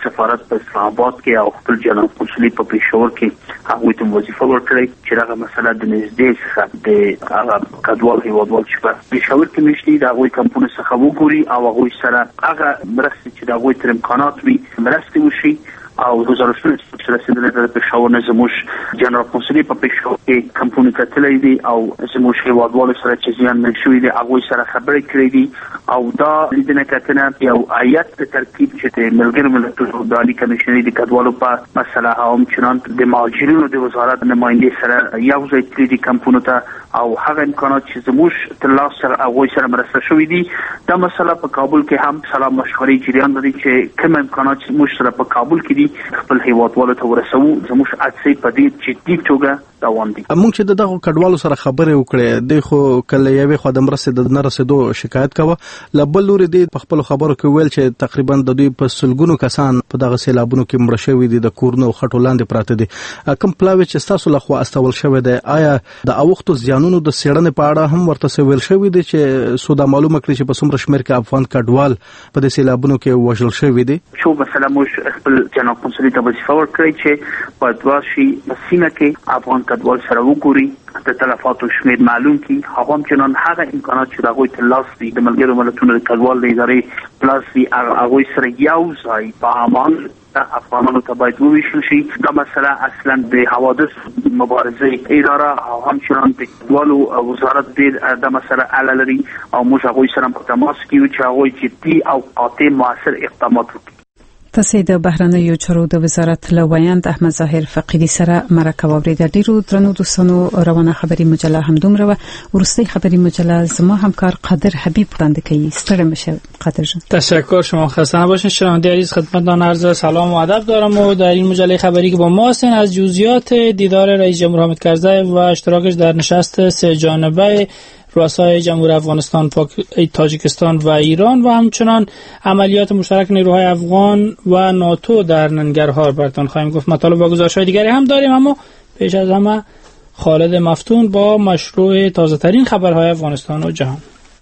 سفارت په اسلام آباد کې او خپل جناب قنصلي په پېښور کې هغوی ته وظیفه ورکړې چې هغه مسله د نږدې څخه د هغه کډوال هیوادوال چې په پېښور کې مشتي د هغوی کمپونه څخه وګوري او هغوی سره هغه مرستې چې د هغوی تر امکانات وي مرستې وشي او گزارشونه چې رسیدلي د پېښور نه زموږ جنرال قنصلي په پېښور کې کمپونه کتلې دي او زموږ هیوادوالو سره چې زیانمن شوي دي هغوی سره خبرې کړې دي او دا لیدنه کتنه یو آیت په ترکیب چې د ملګرو ملتونو د عالی کمیشنري د کډوالو په مسله هم چنان د مهاجرینو د وزارت نماینده سره یو ځای کړی دي کمپونه ته او هغه امکانات چې زموږ تر لاس سره هغوی سره مرسته شوي دي دا مسله په کابل کې هم سلام مشورې جریان لري چې کوم امکانات چې موږ سره په کابل کې دي خپل هیوادوالو ته ورسوو زموږ هڅې په دې جدي توګه روان دي. موږ چې دغه کډوالو سره خبرې وکړې د خو کله یوې خو د مرستې د نه رسیدو شکایت کاوه لبل لوري دی په خپل خبرو کې ویل چې تقریبا د دوی په سلګونو کسان په دغه سیلابونو کې مړ شوي دي د کورونو خټو لاندې پراته دي کوم پلاوی چې تاسو له خوا استول شوی دی آیا د اوختو زیانونو د سیړنې په اړه هم ورته ویل شوی دی چې سودا معلومه کړي چې په څومره شمېر کې افغان کډوال په دې سیلابونو کې وژل شوي دي شو مثلا موږ خپل جناب قنصلي ته وظیفه ورکړې چې په دواشي مسینه کې افغان کډوال سره وګوري د تلفاتو شمېر معلوم کړي هغه هم چنان هغه امکانات چې هغوی ته لاس دي د ملګرو ملتونو د کډوال د ادارې پلاس دي هغوی سره یو ځای په امان افغانانو ته باید وویشل شي دا مسله اصلا د حوادث مبارزه اداره او همچنان د کډوالو وزارت د مسله حل لري او موږ هغوی سره په تماس کې یو چې هغوی جدي او قاطع موثر اقدامات وکړي. تاسو د بهرنیو چارو د وزارت له ویاند احمد ظاهر فقیدی سره مرکه واوریده. ډیرو درنو دوستانو روانه خبري مجله همدومره ورستي خبري مجله زما همکار قادر حبیب وړاندې کوي. ستړي مشه قادر جان. تشکر شما خسته نباشین. شنونده عزیز خدمتتان عرض سلام و ادب دارم و در این مجله خبری که با ما هستین از جزئیات دیدار رئیس جمهور حامد کرزی و اشتراکش در نشست سه جانبه رؤسای جمهور افغانستان، تاجیکستان و ایران و همچنان عملیات مشترک نیروهای افغان و ناتو در ننگرهار براتون خواهیم گفت. مطالب و گزارش‌های دیگری هم داریم اما پیش از همه خالد مفتون با مشروع تازه‌ترین خبرهای افغانستان و جهان.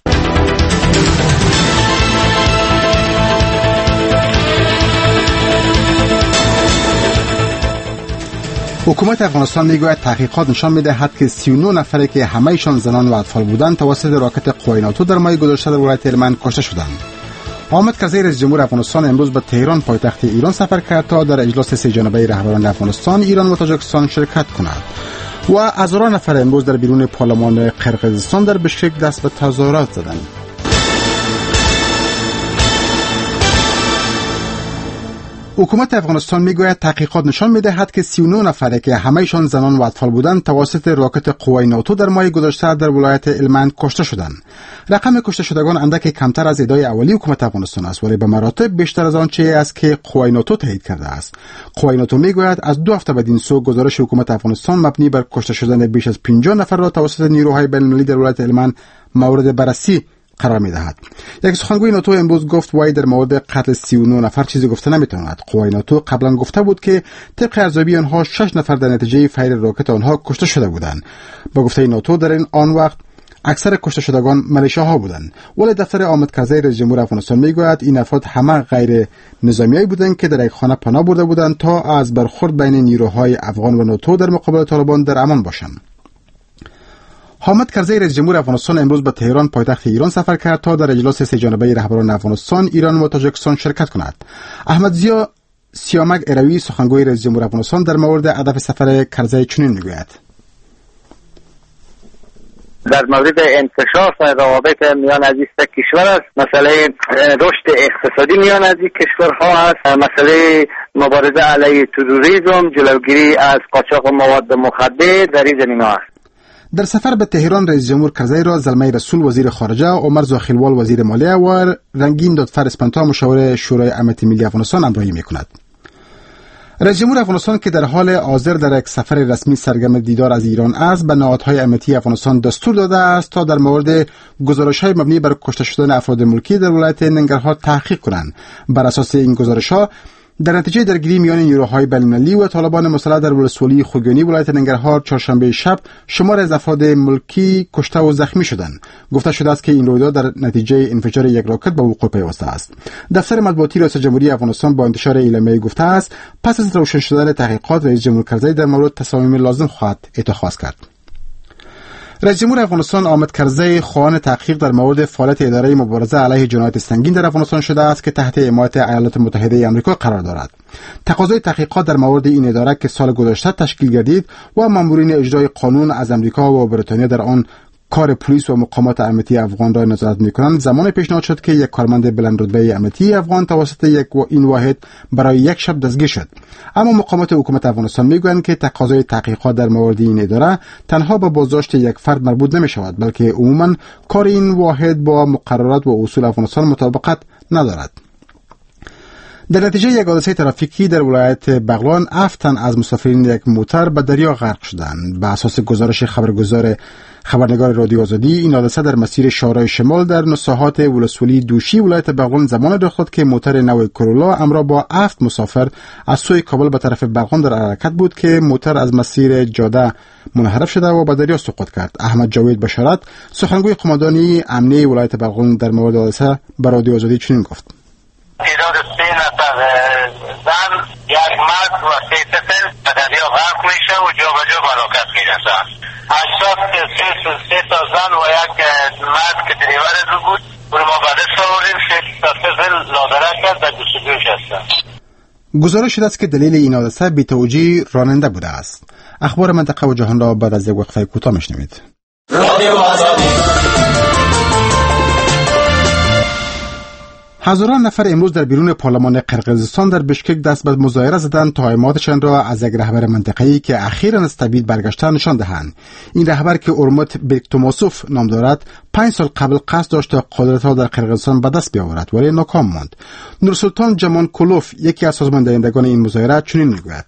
حکومت افغانستان میگوید تحقیقات نشان میدهد که 39 نفری که همه‌شان زنان و اطفال بودند توسط راکت قوای ناتو در ماه گذشته در ولایت هلمند کشته شدند. حامد کرزی رئیس جمهور افغانستان امروز به تهران پایتخت ایران سفر کرد تا در اجلاس سه جانبه رهبران افغانستان، ایران و تاجیکستان شرکت کند و هزاران نفر امروز در بیرون پارلمان قرقیزستان در بشکک دست به تظاهرات زدند. حکومت افغانستان میگوید تحقیقات نشان میدهد که 39 نفری که همه‌شان زنان و اطفال بودند توسط راکت قوای ناتو در ماه گذشته در ولایت هلمند کشته شدند. رقم کشته شدگان اندکی کمتر از ادعای اولی حکومت افغانستان است ولی به مراتب بیشتر از آنچه است که قوای ناتو تایید کرده است. قوای ناتو میگوید از 2 هفته بعد این سو گزارش حکومت افغانستان مبنی بر کشته شدن بیش از 50 نفر را توسط نیروهای بین‌المللی در ولایت هلمند مورد بررسی قرار می‌دهد. یک سخنگوی ناتو امروز گفت وای در مورد قتل 39 نفر چیزی گفته نمی‌تواند. قوای ناتو قبلا گفته بود که طبق ارزیابی آنها 6 نفر در نتیجه فیر راکت آنها کشته شده بودند. با گفته ناتو در این آن وقت اکثر کشته شدگان ملیشیاها بودند. ولی دفتر حامد کرزی رئیس جمهور افغانستان میگوید این افراد همه غیر نظامیایی بودند که در یک خانه پناه برده بودند تا از برخورد بین نیروهای افغان و ناتو در مقابل طالبان در امان باشند. حامد کرزی رئیس جمهور افغانستان امروز به تهران پایتخت ایران سفر کرد تا در اجلاس سه جانبه رهبران افغانستان، ایران و تاجیکستان شرکت کند. احمد ضیا سیامک اروی سخنگوی رئیس جمهور افغانستان در مورد هدف سفر کرزی چنین میگوید: در مورد انتشار روابط میان از این سه کشور است، مسئله رشد اقتصادی میان از این کشورها است، مسئله مبارزه علیه تروریسم، جلوگیری از قاچاق مواد مخدر در این زمینه است. در سفر به تهران رئیس جمهور کرزی را زلمه رسول وزیر خارجه، عمر زاخیلوال وزیر مالیه و رنگین دادفر اسپانتا مشاور شورای امنیت ملی افغانستان همراهی می‌کند. رئیس جمهور افغانستان که در حال حاضر در یک سفر رسمی سرگرم دیدار از ایران است، به نهادهای امنیتی افغانستان دستور داده است تا در مورد گزارش‌های مبنی بر کشته شدن افراد ملکی در ولایت ننگرهار تحقیق کنند. بر اساس این گزارش‌ها در نتیجه درگیری میان نیروهای بین‌المللی و طالبان مسلح در ولسوالی خوگیانی ولایت ننگرهار چهارشنبه شب شمار از افراد ملکی کشته و زخمی شدند. گفته شده است که این رویداد در نتیجه انفجار یک راکت به وقوع پیوسته است. دفتر مطبوعاتی ریاست جمهوری افغانستان با انتشار اعلامیه گفته است پس از روشن شدن تحقیقات رئیس جمهور کرزی در مورد تصامیم لازم خواهد اتخاذ کرد. رئیس جمهور افغانستان حامد کرزی خواهان تحقیق در مورد فعالیت اداره مبارزه علیه جنایت سنگین در افغانستان شده است که تحت حمایت ایالات متحده آمریکا قرار دارد. تقاضای تحقیقات در مورد این اداره که سال گذشته تشکیل گردید و مامورین اجرای قانون از آمریکا و بریتانیا در آن کار پلیس و مقامات امنیتی افغان را نظارت می‌کنند زمان پیشنهاد شد که یک کارمند بلند رتبه امنیتی افغان توسط این واحد برای یک شب دستگیر شد. اما مقامات حکومت افغانستان میگویند که تقاضای تحقیقات در مورد این اداره تنها به بازداشت یک فرد مربوط نمی‌شود بلکه عموماً کار این واحد با مقررات و اصول افغانستان مطابقت ندارد. در نتیجه یک حادثه ترافیکی در ولایت بغلان 7 تن از مسافرین یک موتر به دریا غرق شدند. به اساس گزارش خبرنگار رادیو آزادی این حادثه در مسیر شارع شمال در نصاحات ولسوالی دوشی ولایت بغلان زمان رخ داد که موتر نو کرولا همراه با 7 مسافر از سوی کابل به طرف بغلان در حرکت بود که موتر از مسیر جاده منحرف شده و به دریا سقوط کرد. احمد جاوید بشارت سخنگوی قماندانی امنیتی ولایت بغلان در مورد حادثه به رادیو آزادی چنین گفت: تعداد 3 نفر زن، یک مرد و 3 طفل به دریا غرق میشه و جا به جا هلاکت میرسه. 3 تا زن و یک مرد که دریور رو بود اون ما بعد سواریم 6 تا طفل لادره کرد در جستجوش هستن. گزارش شده است که دلیل این حادثه بی‌توجهی راننده بوده است. اخبار منطقه و جهان را بعد از یک وقفه کوتاه میشنوید. رادیو آزادی. هزاران نفر امروز در بیرون پارلمان قرقیزستان در بشکک دست به مظاهره زدند تا حمایتشان را از یک رهبر منطقه‌ای که اخیراً از تبعید برگشته نشان دهند. این رهبر که اورمت بکتوماسوف نام دارد 5 سال قبل قصد داشت تا قدرت را در قرقیزستان به دست بیاورد ولی ناکام ماند. نورسلطان جمانکولوف یکی از سازماندهندگان این مظاهره چنین میگوید: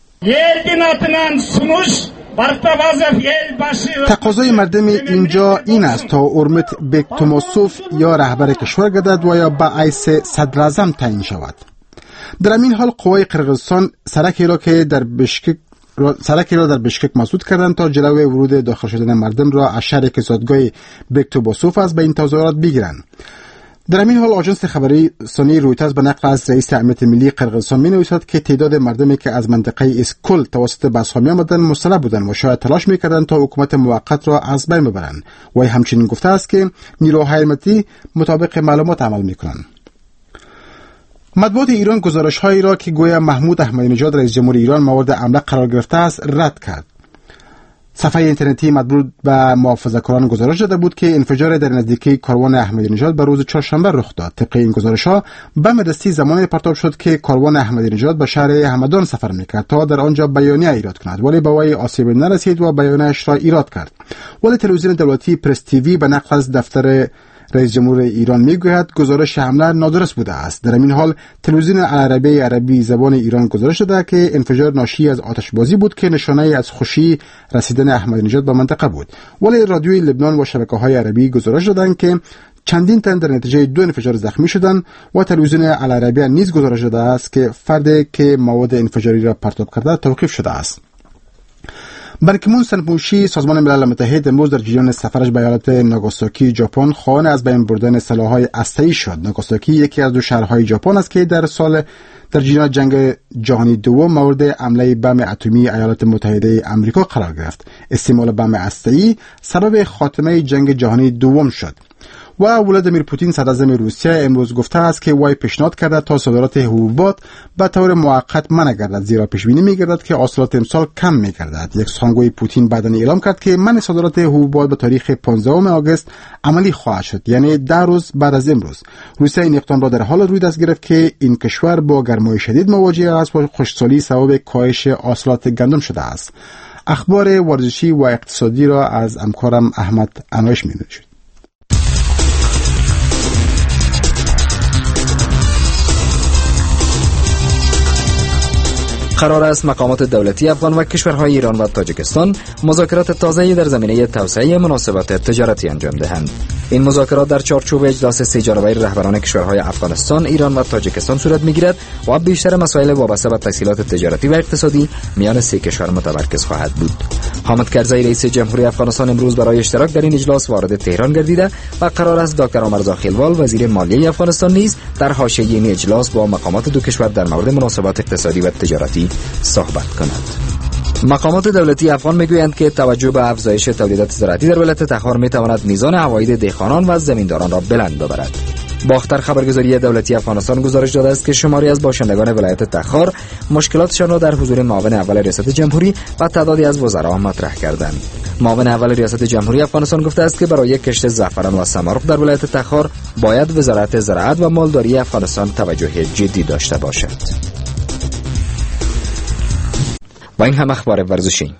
تقاضای مردم اینجا این است تا اورمت بکتوماسوف یا رهبر کشور گردد و یا به حیث صدر اعظم تعیین شود. در این حال قوای قرقیزستان سرکی را در بشکک مسدود کردند تا جلوی ورود داخل شدن مردم را از شهر که زادگاه بکتوماسوف است به این تظاهرات بگیرند. در این حال آژانس خبری ثانی رویترز به نقل از رئیس امنیت ملی قرقیزستان می‌نویسد که تعداد مردمی که از منطقه اسکول توسط بس‌ها آمدند مسلح بودند و شاید تلاش می‌کردند تا حکومت موقت را از بین ببرند. و همچنین گفته است که نیروهای امنیتی مطابق معلومات عمل می‌کنند. مطبوعات ایران گزارش‌هایی را که گویا محمود احمدی نژاد رئیس جمهور ایران مورد حمله قرار گرفته است رد کرد. صفحه اینترنتی مربوط به محافظه‌کاران گزارش داده بود که انفجار در نزدیکی کاروان احمدی نژاد به روز چهارشنبه رخ داد. طبق این گزارش‌ها بم دستی زمانی پرتاب شد که کاروان احمدی نژاد به شهر همدان سفر می‌کرد تا در آنجا بیانیه ایراد کند ولی به وی آسیب نرسید و بیانیه‌اش را ایراد کرد. ولی تلویزیون دولتی پرس تیوی به نقل از دفتر رئیس جمهور ایران میگوید گزارش حمله نادرست بوده است. در این حال تلویزیون العربیه عربی زبان ایران گزارش داده که انفجار ناشی از آتشبازی بود که نشانه از خوشی رسیدن احمدی نژاد به منطقه بود. ولی رادیوی لبنان و شبکه‌های عربی گزارش دادند که چندین تن در نتیجه 2 انفجار زخمی شدند و تلویزیون العربیه نیز گزارش داده است که فردی که مواد انفجاری را پرتاب کرده توقیف شده است. بانکیمون سنپوشی سازمان ملل متحد امروز در جریان سفرش به ایالت ناگاساکی ژاپن خواهان از بین بردن سلاح‌های اسلحه‌ای شد. ناگاساکی یکی از 2 شهرهای ژاپن است که در جریان جنگ جهانی دوم مورد حمله بم اتمی ایالات متحده آمریکا قرار گرفت. استعمال بم اسلحه‌ای سبب خاتمه جنگ جهانی دوم شد. و ولادیمیر پوتین صدراعظم روسیه امروز گفته است که وی پیشنهاد کرده تا صادرات حبوبات به طور موقت منع گردد زیرا پیش بینی می‌گردد که حاصلات امسال کم می‌گردد. یک سخنگوی پوتین بعداً اعلام کرد که منع صادرات حبوبات به تاریخ 15 آگوست عملی خواهد شد، یعنی 10 روز بعد از امروز. روسیه این اقدام را در حال روی دست گرفت که این کشور با گرمای شدید مواجه است و خشکسالی سبب کاهش حاصلات گندم شده است. اخبار ورزشی و اقتصادی را از همکارم احمد انوش می‌نوشید. قرار است مقامات دولتی افغان و کشورهای ایران و تاجیکستان مذاکرات تازه‌ای در زمینه توسعه مناسبات تجارتی انجام دهند. این مذاکرات در چارچوب اجلاس سه جانبه رهبران کشورهای افغانستان، ایران و تاجیکستان صورت می‌گیرد و بیشتر مسائل وابسته به تسهیلات تجارتی و اقتصادی میان سه کشور متمرکز خواهد بود. حامد کرزی رئیس جمهوری افغانستان امروز برای اشتراک در این اجلاس وارد تهران گردیده و قرار است دکتر عمرزا خیلوال وزیر مالیه افغانستان نیز در حاشیه این اجلاس با مقامات دو کشور در مورد مناسبات اقتصادی و تجارتی صحبت کند. مقامات دولتی افغان میگویند که توجه به افزایش تولیدات زراعتی در ولایت تخار میتواند میزان عواید دهقانان و زمینداران را بلند ببرد. باختر خبرگزاری دولتی افغانستان گزارش داده است که شماری از باشندگان ولایت تخار مشکلاتشان را در حضور معاون اول ریاست جمهوری و تعدادی از وزرا مطرح کردند. معاون اول ریاست جمهوری افغانستان گفته است که برای کشت زعفران و سمرغ در ولایت تخار باید وزارت زراعت و مالداری افغانستان توجه جدی داشته باشد. با این هم اخبار ورزشی.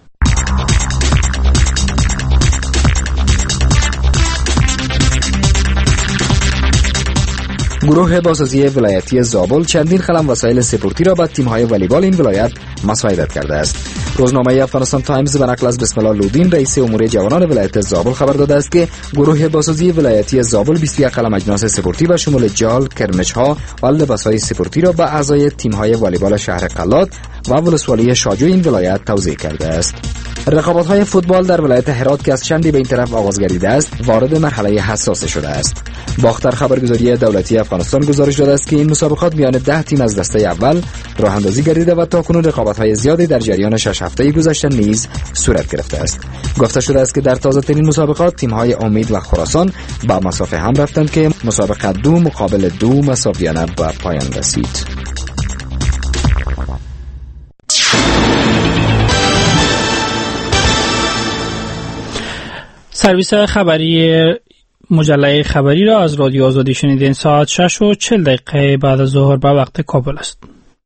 گروه بازسازی ولایتی زابل چندین خلم وسایل سپورتی را به تیم‌های والیبال این ولایت مساعدت کرده است. روزنامه افغانستان تایمز به نقل از بسم الله لودین رئیس امور جوانان ولایت زابل خبر داده است که گروه بازسازی ولایتی زابل 21 خلم اجناس سپورتی و شمول جال، کرمچ‌ها و لباس‌های سپورتی را به اعضای تیم‌های والیبال شهر قلات و ولسوالی شاجو این ولایت توزیع کرده است. رقابت‌های فوتبال در ولایت هرات که از چندی به این طرف آغاز گردیده است، وارد مرحله حساس شده است. باختر خبرگزاری دولتی افغانستان گزارش داده است که این مسابقات میان 10 تیم از دسته اول راه اندازی گردیده و تاکنون رقابت‌های زیادی در جریان 6 هفته گذشته نیز صورت گرفته است. گفته شده است که در تازه‌ترین مسابقات تیم‌های امید و خراسان با مسافه هم رفتند که مسابقه 2 مقابل 2 مساویانه به پایان رسید. سرویس خبری مجله خبری را از رادیو آزادی شنیدین. ساعت 6:40 بعد از ظهر به وقت کابل است.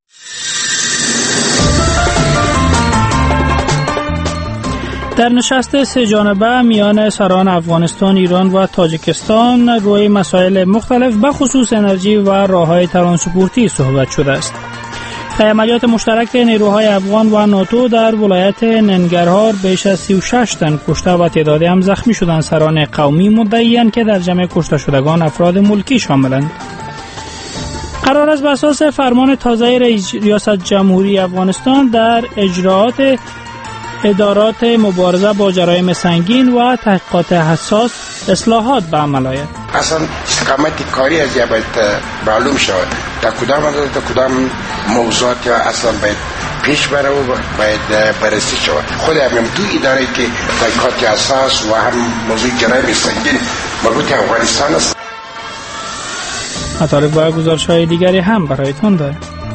در نشست سه جانبه میان سران افغانستان، ایران و تاجیکستان روی مسائل مختلف به خصوص انرژی و راههای ترانسپورتی صحبت شده است. در عملیات مشترک نیروهای افغان و ناتو در ولایت ننگرهار بیش از 36 تن کشته و تعدادی هم زخمی شدند. سران قومی مدعی‌اند که در جمع کشته شدگان افراد ملکی شاملند. قرار است بر اساس فرمان تازه ریاست جمهوری افغانستان در اجراعات ادارات مبارزه با جرایم سنگین و تحقیقات حساس اصلاحات به عمل آید. اصلا استقامت کاری از باید معلوم شود در کدام موضوعات اصلا باید پیش بره و باید بررسی شود. خود همین تو اداره که تحقیقات اساس و هم موضوع جرایم سنگین مربوط افغانستان است. مطالب و گزارش‌های دیگری هم برایتان داریم.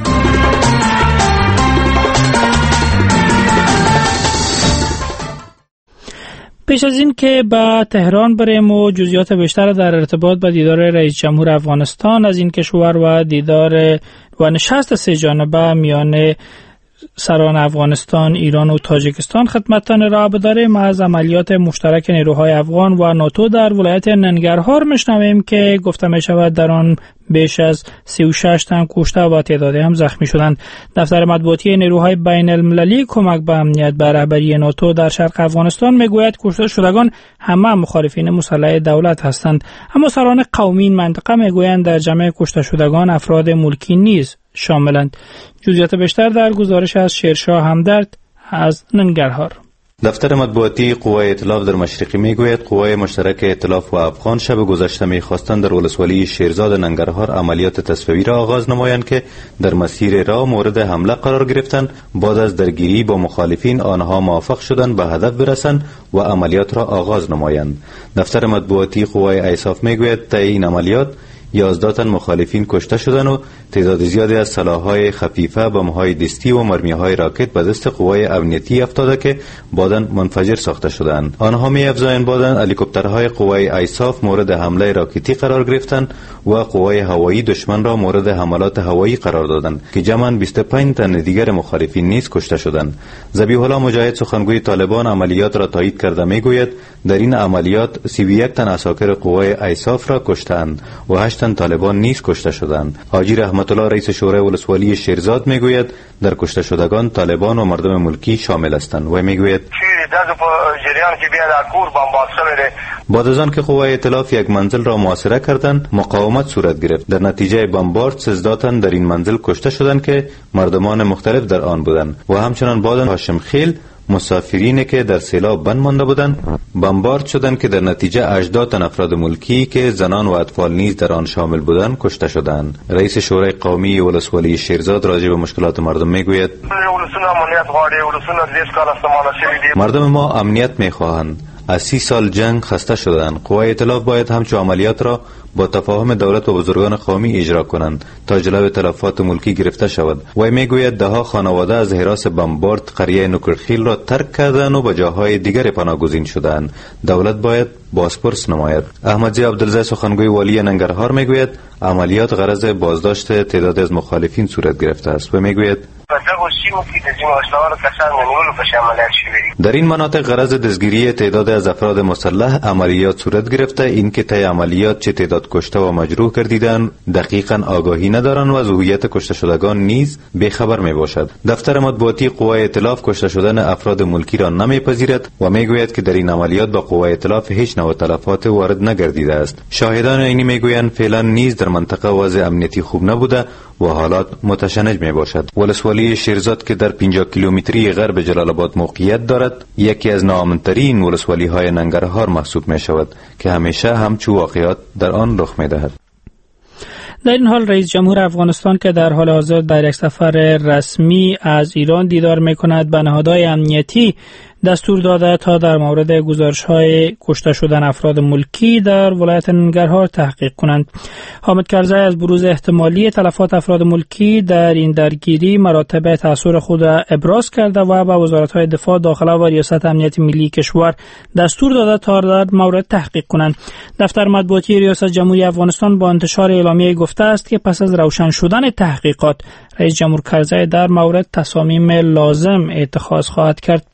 پیش از این که به تهران بریم و جزئیات بیشتر در ارتباط با دیدار رئیس جمهور افغانستان از این کشور و دیدار و نشست سه جانبه میان سران افغانستان، ایران و تاجیکستان خدمتتان ارائه بداریم. از عملیات مشترک نیروهای افغان و ناتو در ولایت ننگرهار میشنویم که گفته می شود در آن بیش از 36 تن کشته و تعدادی هم زخمی شدند. دفتر مطبوعاتی نیروهای بین المللی کمک به امنیت به رهبری ناتو در شرق افغانستان میگوید کشته شدگان همه مخالفین مسلح دولت هستند، اما سران قومی این منطقه میگویند در جمع کشته شدگان افراد ملکی نیز شاملند. جزئیات بیشتر در گزارش از شیرشاه همدرد از ننگرهار. دفتر مطبوعاتی قوای ائتلاف در مشرقی میگوید قوای مشترک ائتلاف و افغان شب گذشته میخواستند در ولسوالی شیرزاد ننگرهار عملیات تصفیه‌ای را آغاز نمایند که در مسیر راه مورد حمله قرار گرفتند. بعد از درگیری با مخالفین آنها موافق شدند به هدف برسند و عملیات را آغاز نمایند. دفتر مطبوعاتی قوای ایساف میگوید طی این عملیات 11 تن مخالفین کشته شدند و تعداد زیادی از سلاح‌های خفیفه، بمب‌های دستی و مرمی‌های راکت به دست قوای امنیتی افتاده که بعداً منفجر ساخته شدند. آنها می‌افزایند بعداً هلیکوپترهای قوای ایساف مورد حمله راکتی قرار گرفتند و قوای هوایی دشمن را مورد حملات هوایی قرار دادند که جمعاً 25 تن دیگر مخالفین نیز کشته شدند. ذبیح الله مجاهد سخنگوی طالبان عملیات را تایید کرده میگوید در این عملیات 31 تن عساکر قوای ایساف را کشتند و 8 گذشتن طالبان نیز کشته شدند. حاجی رحمت الله رئیس شورای ولسوالی شیرزاد میگوید در کشته شدگان طالبان و مردم ملکی شامل هستند و میگوید بعد از آن که قوای ائتلاف یک منزل را محاصره کردند مقاومت صورت گرفت. در نتیجه بمبارد 13 تن در این منزل کشته شدند که مردمان مختلف در آن بودند و همچنان بعد هاشم خیل مسافرینی که در سیلاب بند مانده بودند بمبارد شدند که در نتیجه 18 تن افراد ملکی که زنان و اطفال نیز در آن شامل بودند کشته شدند. رئیس شورای قومی ولسوالی شیرزاد راجع به مشکلات مردم میگوید مردم ما امنیت میخواهند. از 30 سال جنگ خسته شدند. قوای ائتلاف باید همچون عملیات را با تفاهم دولت و بزرگان قومی اجرا کنند تا جلوی تلفات ملکی گرفته شود. وی میگوید دهها خانواده از هراس بمبارد قریه نوکرخیل را ترک کردند و به جاهای دیگر پناهگزین شدند. دولت باید بازپرس نماید. احمدزی عبدالزی سخنگوی والی ننگرهار میگوید عملیات غرض بازداشت تعدادی از مخالفین صورت گرفته است و میگوید در این مناطق غرض دستگیری تعداد از افراد مسلح عملیات صورت گرفته. این که طی عملیات چه تعداد کشته و مجروح گردیدند دقیقاً آگاهی ندارند و از هویت کشته شدگان نیز بیخبر می باشد. دفتر مطبوعاتی قوای ائتلاف کشته شدن افراد ملکی را نمیپذیرد و میگوید که در این عملیات با قوای ائتلاف هیچ نوع تلفات وارد نگردیده است. شاهدان عینی میگویند فعلا نیز در منطقه وضع امنیتی خوب نبوده و حالات متشنج می باشد. ولسوالی شیرزاد که در 50 کیلومتری غرب جلال آباد موقعیت دارد یکی از ناامن‌ترین ولسوالی های ننگرهار محسوب می شود که همیشه همچو واقعات در آن رخ می دهد. در این حال رئیس جمهور افغانستان که در حال حاضر در یک سفر رسمی از ایران دیدار می کند به نهادهای امنیتی دستور داده تا در مورد گزارش‌های کشته شدن افراد ملکی در ولایت ننگرهار تحقیق کنند. حامد کرزی از بروز احتمالی تلفات افراد ملکی در این درگیری مراتب تأثیر خود را ابراز کرده و به وزارت‌های دفاع، داخله و ریاست امنیت ملی کشور دستور داده تا در مورد تحقیق کنند. دفتر مطبوعاتی ریاست جمهوری افغانستان با انتشار اعلامیه گفته است که پس از روشن شدن تحقیقات رئیس جمهور کرزی در مورد تصامیم لازم اتخاذ خواهد کرد.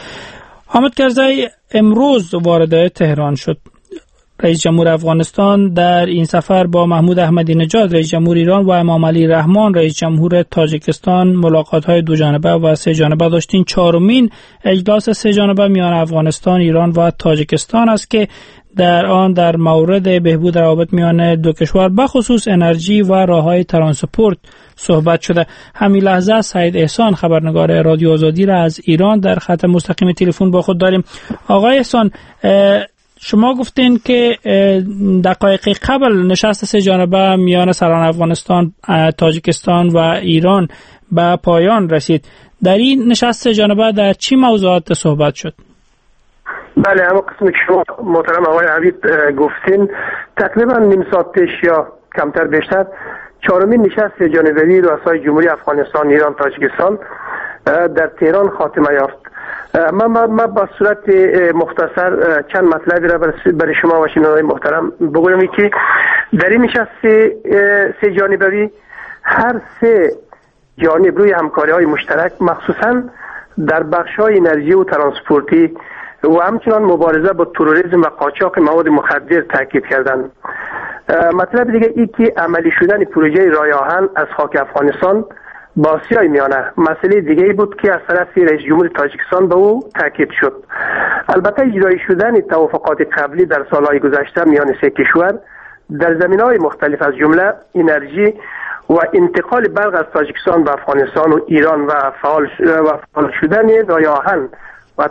حامد کرزی امروز وارد تهران شد. رئیس جمهور افغانستان در این سفر با محمود احمدی نژاد رئیس جمهور ایران و امام علی رحمان رئیس جمهور تاجیکستان ملاقات‌های دو جانبه و سه جانبه داشتین. چهارمین اجلاس سه جانبه میان افغانستان، ایران و تاجیکستان است که در آن در مورد بهبود روابط میان دو کشور بخصوص انرژی و راههای ترانسپورت صحبت شده. همین لحظه سعید احسان خبرنگار رادیو آزادی را از ایران در خط مستقیم تلفن با خود داریم. آقای احسان، شما گفتین که دقایق قبل نشست سه جانبه میان سران افغانستان، تاجیکستان و ایران به پایان رسید. در این نشست سه جانبه در چی موضوعات صحبت شد؟ بله، اما قسمی که شما محترم آقای حبیب گفتین تقریبا نیم ساعت پیش یا کمتر بیشتر چهارمین نشست جانبی رؤسای جمهوری افغانستان، ایران، تاجیکستان در تهران خاتمه یافت. من با صورت مختصر چند مطلبی را برای شما و شنوندگان محترم بگویم که در این نشست سه جانبی هر سه جانب روی همکاری‌های مشترک مخصوصاً در بخش‌های انرژی و ترانسپورتی و همچنان مبارزه با تروریسم و قاچاق مواد مخدر تاکید کردند. مطلب دیگه ای که عملی شدن پروژه راه آهن از خاک افغانستان با آسیای میانه مسئله دیگه بود که از طرف رئیس جمهور تاجیکستان به او تاکید شد. البته اجرای شدن توافقات قبلی در سالهای گذشته میان سه کشور در زمینه‌های مختلف از جمله انرژی و انتقال برق از تاجیکستان به افغانستان و ایران و فعال شدن راه آهن و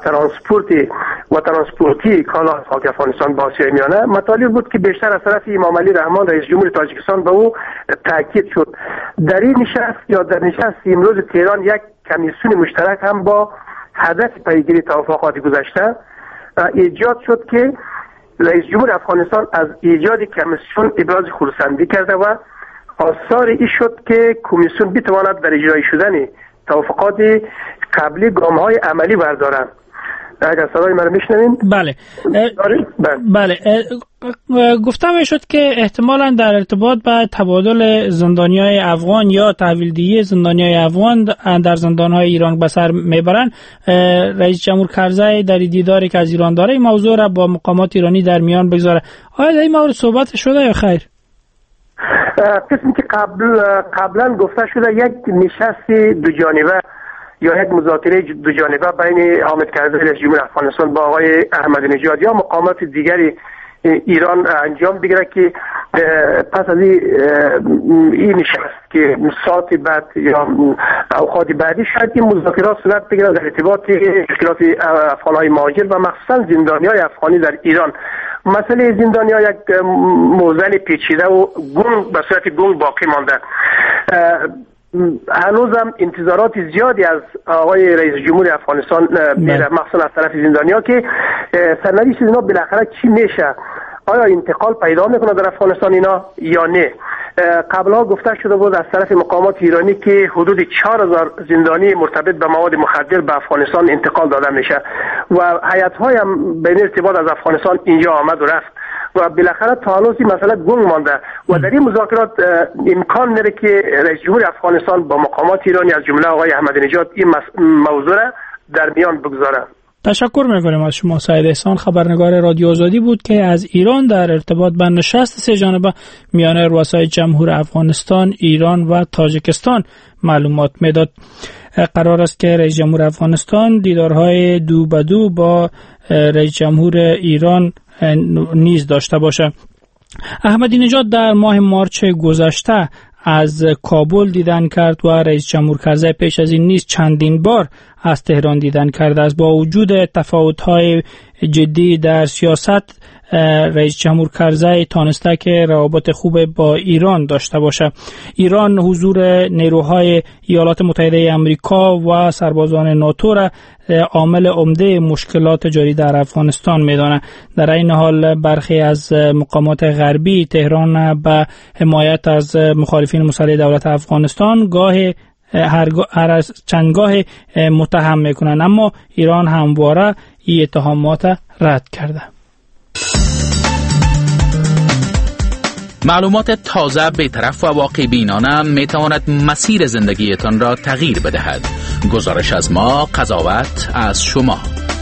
ترانسپورتی کالا از خاک افغانستان با آسیای میانه مطالب بود که بیشتر از طرف امام علی رحمان رئیس جمهور تاجیکستان به او تاکید شد. در این نشست یا در نشست امروز تهران یک کمیسیون مشترک هم با هدف پیگیری توافقات گذشته ایجاد شد که رئیس جمهور افغانستان از ایجاد کمیسیون ابراز خرسندی کرده و آثار این شد که کمیسیون بتواند در اجرای شدن توافقات قبلی گام‌های عملی بردارند. اگر صدای من رو میشنوین؟ بله. بله. گفتم شد که احتمالاً در ارتباط با تبادل زندانیای افغان یا تحویلدهی زندانیای افغان در زندانهای ایران به سر میبرند، رئیس جمهور کرزی در دیداری که از ایران داره این موضوع را با مقامات ایرانی در میان بگذاره. آیا در این مورد صحبت شده یا خیر؟ قسمی که قبلا گفته شده یک نشست دو جانبه یا یک مذاکره دو جانبه بین حامد کرزی رئیس جمهور افغانستان با آقای احمدی نژاد یا مقامات دیگری ایران انجام بگیره که پس از این نشست که ساعت بعد یا اوقات بعدی شاید این مذاکرات صورت بگیره در ارتباط مشکلات افغان‌های مهاجر و مخصوصا زندانی‌های افغانی در ایران. مسئله زندانی‌ها یک موضوع پیچیده و به صورت گنگ باقی مانده. هنوزم انتظارات زیادی از آقای رئیس جمهور افغانستان میره، مخصوصا از طرف زندانی‌ها که سرنوشت اینا بالاخره چی میشه، آیا انتقال پیدا میکنه در افغانستان اینا یا نه. قبلا گفته شده بود از طرف مقامات ایرانی که حدود 4000 زندانی مرتبط به مواد مخدر به افغانستان انتقال داده میشه و هیئت‌های هم به ارتباط از افغانستان اینجا آمد و رفت و بالاخره تا هنوز این مسئله گنگ مانده و در این مذاکرات امکان میره که رئیس جمهور افغانستان با مقامات ایرانی از جمله آقای احمدی نژاد این موضوع را در میان بگذاره. تشکر میکنیم از شما. سعید احسان، خبرنگار رادیو آزادی بود که از ایران در ارتباط با نشست سه جانبه میان رؤسای جمهور افغانستان، ایران و تاجیکستان معلومات میداد. قرار است که رئیس جمهور افغانستان دیدارهای دو به دو با رئیس جمهور ایران نیز داشته باشه. احمدی نژاد در ماه مارچ گذشته از کابل دیدن کرد و رئیس جمهور کرزی پیش از این نیز چندین بار از تهران دیدن کرده است. با وجود تفاوت‌های جدی در سیاست، رئیس جمهور کرزی تانسته که روابط خوب با ایران داشته باشه. ایران حضور نیروهای ایالات متحده آمریکا و سربازان ناتو را عامل عمده مشکلات جاری در افغانستان می‌داند. در این حال برخی از مقامات غربی تهران به حمایت از مخالفین مسلح دولت افغانستان هر از چندگاه متهم میکنند، اما ایران همواره این اتهامات رد کرده. معلومات تازه، بی‌طرف و واقع بینانه میتواند مسیر زندگیتان را تغییر بدهد. گزارش از ما، قضاوت از شما.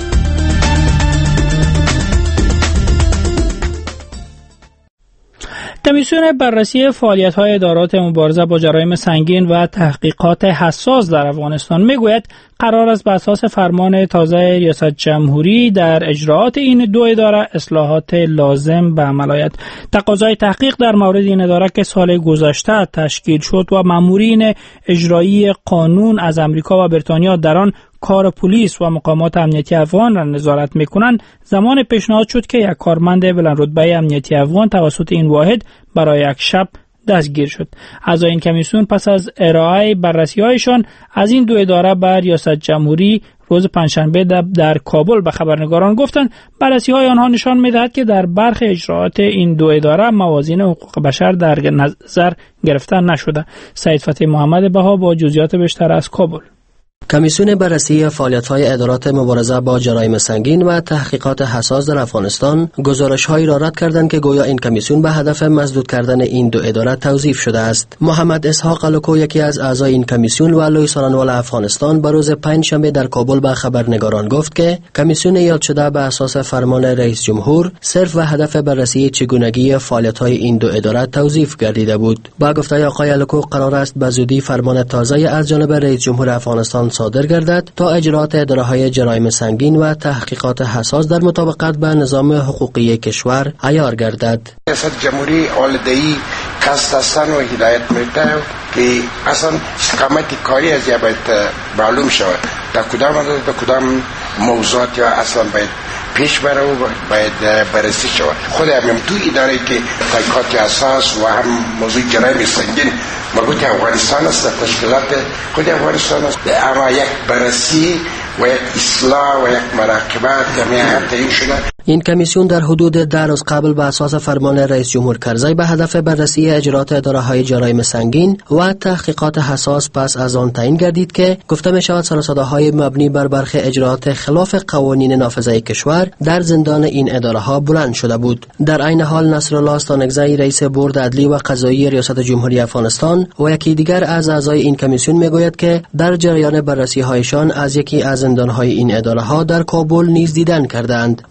کمیسیون بررسی فعالیت‌های ادارات مبارزه با جرایم سنگین و تحقیقات حساس در افغانستان میگوید قرار است بر اساس فرمان تازه ریاست جمهوری در اجراات این دو اداره اصلاحات لازم به عمل آید. تقاضای تحقیق در مورد این اداره که سال گذشته تشکیل شد و مامورین اجرایی قانون از امریکا و بریتانیا در آن کار پلیس و مقامات امنیتی افغان را نظارت میکنند، زمان پیشنهاد شد که یک کارمند بلندرتبه امنیتی افغان توسط این واحد برای یک شب دستگیر شد. اعضای این کمیسیون پس از ارائه بررسی‌هایشان از این دو اداره به ریاست جمهوری روز پنجشنبه در کابل به خبرنگاران گفتند بررسی‌های آنها نشان می‌دهد که در برخی اجراات این دو اداره موازین حقوق بشر در نظر گرفته نشده. سید فتحی محمد بها با جزئیات بیشتر از کابل. کمیسیون بررسی فعالیت‌های ادارات مبارزه با جرایم سنگین و تحقیقات حساس در افغانستان گزارش‌هایی را رد کردند که گویا این کمیسیون به هدف مسدود کردن این دو اداره توظیف شده است. محمد اسحاق الوکو، یکی از اعضای این کمیسیون و لوی سخنوال افغانستان، به روز پنجشنبه در کابل به خبرنگاران گفت که کمیسیون یاد شده به اساس فرمان رئیس جمهور صرف و هدف بررسی چگونگی فعالیت‌های این دو اداره توظیف گردیده بود. با گفته آقای الوکو قرار است به زودی فرمان تازه از جانب رئیس جمهور افغانستان صادر گردد تا اجراات اداره‌های جرایم سنگین و تحقیقات حساس در مطابقت با نظام حقوقی کشور عیار گردد. ریاست جمهوری آلوده‌ای کاستان و هدایت میده که اصلا استقامت کاری از باید معلوم شود در کدام موضوعات یا اصلا باید پیش بره و باید بررسی شود. خود همین تو اداره که تحقیقات اساس و هم موضوع جرایم سنگین مربوط افغانستان است، تشکیلات خود افغانستان است، اما یک بررسی و یک اصلاح و یک مراقبت هم تعیین شده. این کمیسیون در حدود 10 روز قبل به اساس فرمان رئیس جمهور کرزی به هدف بررسی اجراات اداره‌های جرایم سنگین و تحقیقات حساس پس از آن تعیین گردید که گفته می شود سر و صداهای مبنی بر برخی اجراات خلاف قوانین نافذه کشور در زندان این اداره‌ها بلند شده بود. در عین حال نصرالله استانکزی، رئیس بورد عدلی و قضایی ریاست جمهوری افغانستان و یکی دیگر از اعضای این کمیسیون میگوید که در جریان بررسی‌هایشان از یکی از زندان‌های این اداره‌ها در کابل نیز دیدن کردند. با گفته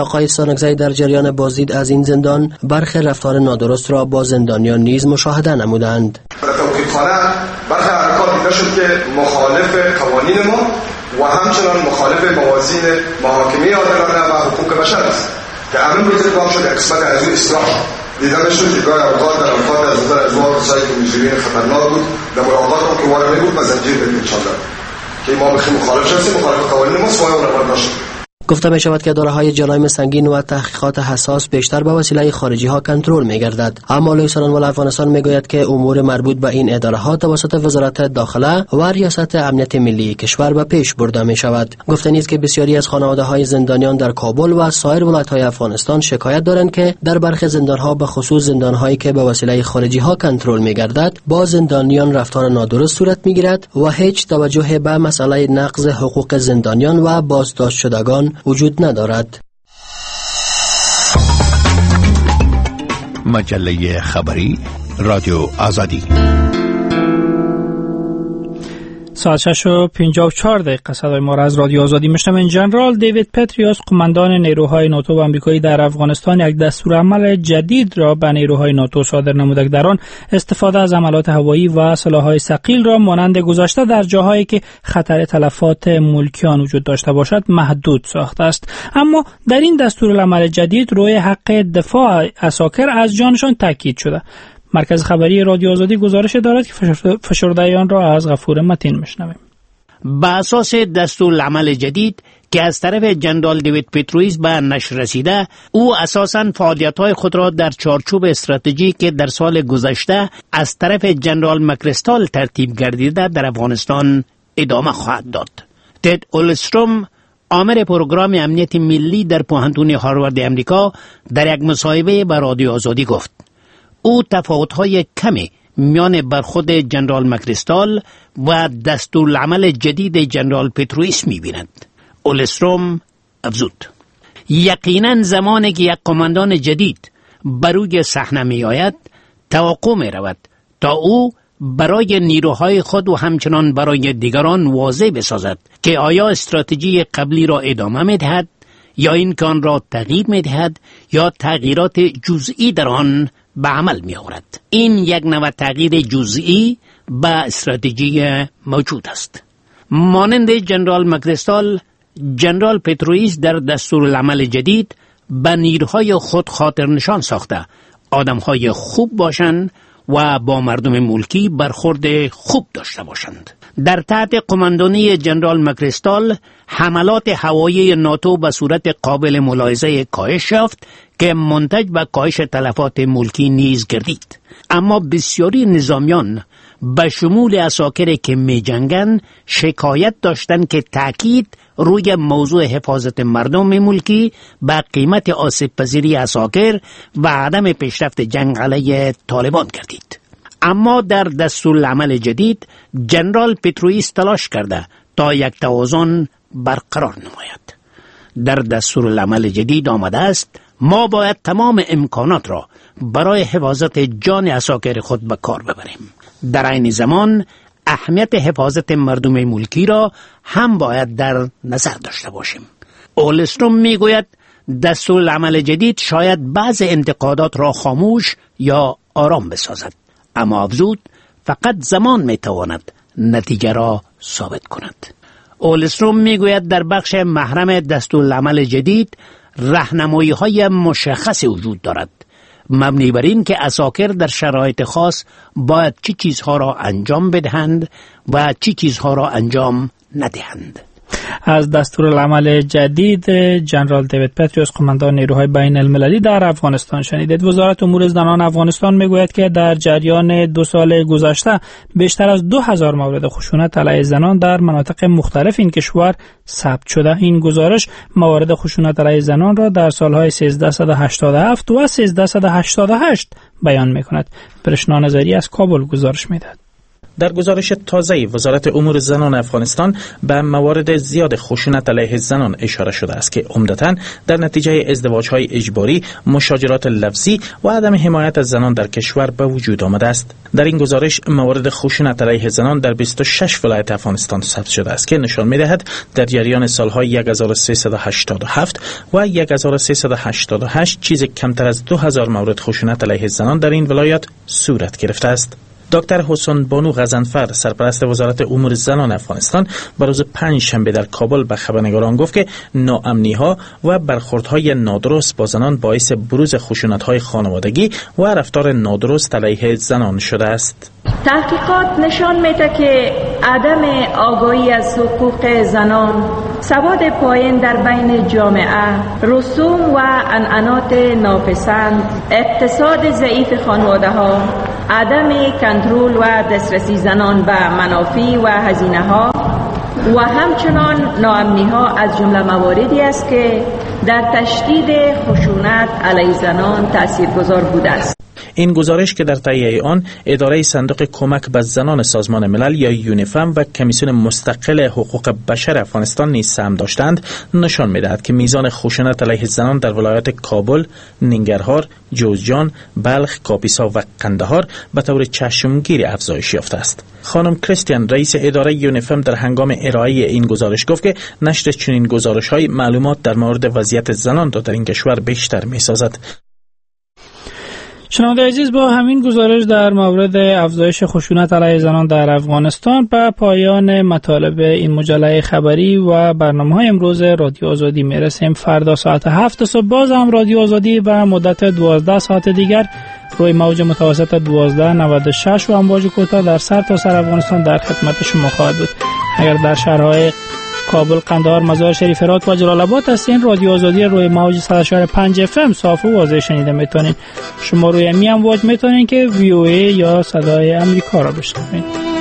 آقای سانگزی در جریان بازدید از این زندان برخی رفتار نادرست را با زندانیان نیز مشاهده نمودند. توقیف‌خانه برخی حرکات دیده شد که مخالف قوانین ما و همچنان مخالف موازین محاکمه عادلانه و حقوق بشر است که همین روز اقدام شد قسمت از این اصلاح دیده بشد که گاهی اوقات در اوقات از نظر ازواج کسایی که می‌جوین خطرناک بود در ملاقات هم که وارد بود و زنجیر بپیچاندند که ما بخیم مخالف شدیم مخالف قوانین ما سوای اون رو برداشت. گفته می شود که اداره‌های جرایم سنگین و تحقیقات حساس بیشتر به وسیله خارجی ها کنترل می گردد، اما لوی سرانوال افغانستان می گوید که امور مربوط به این اداره‌ها توسط وزارت داخله و ریاست امنیت ملی کشور به پیش برده می شود. گفته نیز که بسیاری از خانواده‌های زندانیان در کابل و سایر ولایت‌های افغانستان شکایت دارند که در برخی زندان‌ها به خصوص زندان‌هایی که به وسیله خارجی ها کنترل می گردد با زندانیان رفتار نادرست صورت می گیرد و هیچ توجه به مسئله نقض حقوق زندانیان و بازداشت شدگان وجود ندارد. مجله خبری رادیو آزادی ساعت 6:54 صدای ما را از رادیو آزادی میشنوید. ژنرال دیوید پتریوس قماندان نیروهای ناتو و آمریکایی در افغانستان یک دستورالعمل جدید را به نیروهای ناتو صادر نموده که در آن استفاده از حملات هوایی و سلاح‌های ثقیل را مانند گذشته در جاهایی که خطر تلفات ملکیان وجود داشته باشد محدود ساخته است. اما در این دستورالعمل جدید روی حق دفاع عساکر از جانشان تاکید شده. مرکز خبری رادیو آزادی گزارش دارد که فشرده آن را از غفور متین میشنویم. به اساس دستورالعمل جدید که از طرف جنرال دیوید پترویس به نشر رسیده، او اساساً فعالیت‌های خود را در چارچوب استراتژی که در سال گذشته از طرف جنرال مکریستال ترتیب گردیده در افغانستان ادامه خواهد داد. تد اولستروم آمر پروگرام امنیت ملی در پوهنتون هاروارد امریکا در یک مصاحبه با رادیو آزادی گفت او تفاوت‌های کمی میان برخورد جنرال مکریستال و دستورالعمل جدید جنرال پترویس می‌بیند. اولستروم افزود: یقیناً زمانی که یک قماندان جدید بروی صحنه می‌آید، توقع می‌رود تا او برای نیروهای خود و همچنان برای دیگران واضح بسازد که آیا استراتژی قبلی را ادامه می‌دهد یا این که آن را تغییر می‌دهد یا تغییرات جزئی در آن به عمل می آورد. این یک نوع تغییر جزئی به استراتژی موجود است. مانند جنرال مکریستال، جنرال پترویس در دستورالعمل جدید به نیروهای خود خاطر نشان ساخته آدمهای خوب باشند و با مردم ملکی برخورد خوب داشته باشند. در تحت قماندانی جنرال مکریستال، حملات هوایی ناتو به صورت قابل ملاحظه کاهش یافت که منتج به کاهش تلفات ملکی نیز گردید. اما بسیاری نظامیان به شمول عساکری که می جنگند شکایت داشتند که تاکید روی موضوع حفاظت مردم ملکی به قیمت آسیب پذیری عساکر و عدم پیشرفت جنگ علیه طالبان گردید. اما در دستورالعمل جدید جنرال پترویس تلاش کرده تا یک توازن برقرار نماید. در دستورالعمل جدید آمده است ما باید تمام امکانات را برای حفاظت جان عساکر خود به کار ببریم. در عین زمان اهمیت حفاظت مردم ملکی را هم باید در نظر داشته باشیم. اولستروم میگوید دستورالعمل جدید شاید بعض انتقادات را خاموش یا آرام بسازد، اما افزود فقط زمان میتواند نتیجه را ثابت کند. اولستروم میگوید در بخش محرم دستورالعمل جدید راهنمایی‌های مشخصی وجود دارد، مبنی بر این که عساکر در شرایط خاص باید چه چیزها را انجام بدهند و چه چیزها را انجام ندهند. از دستورالعمل جدید جنرال دیوید پتریوس قماندان نیروهای بین المللی در افغانستان شنیدید. وزارت امور زنان افغانستان میگوید که در جریان 2 سال گذشته بیشتر از 2000 مورد خشونت علیه زنان در مناطق مختلف این کشور ثبت شده. این گزارش موارد خشونت علیه زنان را در سالهای 1387 و 1388 بیان میکند. برشنا نظری از کابل گزارش میدهد. در گزارش تازه وزارت امور زنان افغانستان به موارد زیاد خشونت علیه زنان اشاره شده است که عمدتاً در نتیجه ازدواج‌های اجباری، مشاجرات لفظی و عدم حمایت از زنان در کشور به وجود آمده است. در این گزارش موارد خشونت علیه زنان در 26 ولایت افغانستان ثبت شده است که نشان می‌دهد در جریان سال‌های 1387 و 1388 چیز کمتر از 2000 مورد خشونت علیه زنان در این ولایات صورت گرفته است. دکتر حسن بانو غضنفر سرپرست وزارت امور زنان افغانستان بر روز پنجشنبه در کابل به خبرنگاران گفت که ناامنی‌ها و برخوردهای نادرست با زنان باعث بروز خشونت‌های خانوادگی و رفتار نادرست علیه زنان شده است. تحقیقات نشان میده که عدم آگاهی از حقوق زنان، سواد پایین در بین جامعه، رسوم و عنعنات ناپسند، اقتصاد ضعیف خانواده‌ها، عدم کنترل و دسترسی زنان به منافع و هزینه‌ها و همچنان ناامنی‌ها از جمله مواردی است که در تشدید خشونت علیه زنان تاثیرگذار بوده است. این گزارش که در تایید آن اداره صندوق کمک به زنان سازمان ملل یا یونیفم و کمیسیون مستقل حقوق بشر افغانستان نیز سهم داشتند نشان می‌دهد که میزان خشونت علیه زنان در ولایات کابل، ننگرهار، جوزجان، بلخ، کاپیسا و قندهار به طور چشمگیر افزایش یافته است. خانم کریستیان رئیس اداره یونیفم در هنگام ارائه این گزارش گفت که نشر چنین گزارش‌های معلومات در مورد وضعیت زنان در این کشور بیشتر می‌سازد. شنونده عزیز، با همین گزارش در مورد افزایش خشونت علیه زنان در افغانستان به پایان مطالب این مجله خبری و برنامه‌های امروز رادیو آزادی میرسیم. فردا ساعت 7 صبح باز هم رادیو آزادی به مدت 12 ساعت دیگر روی موج متوسط 1296 و امواج کوتاه در سرتاسر افغانستان در خدمت شما خواهد بود. اگر در شهرهای کابل، قندهار، مزار شریف، هرات و جلال آباد هستین، رادیو آزادی روی موج 104.5 FM صاف و واضح شنیده میتونین. شما روی می امواج میتونین که VOA یا صدای امریکا را بشنوید.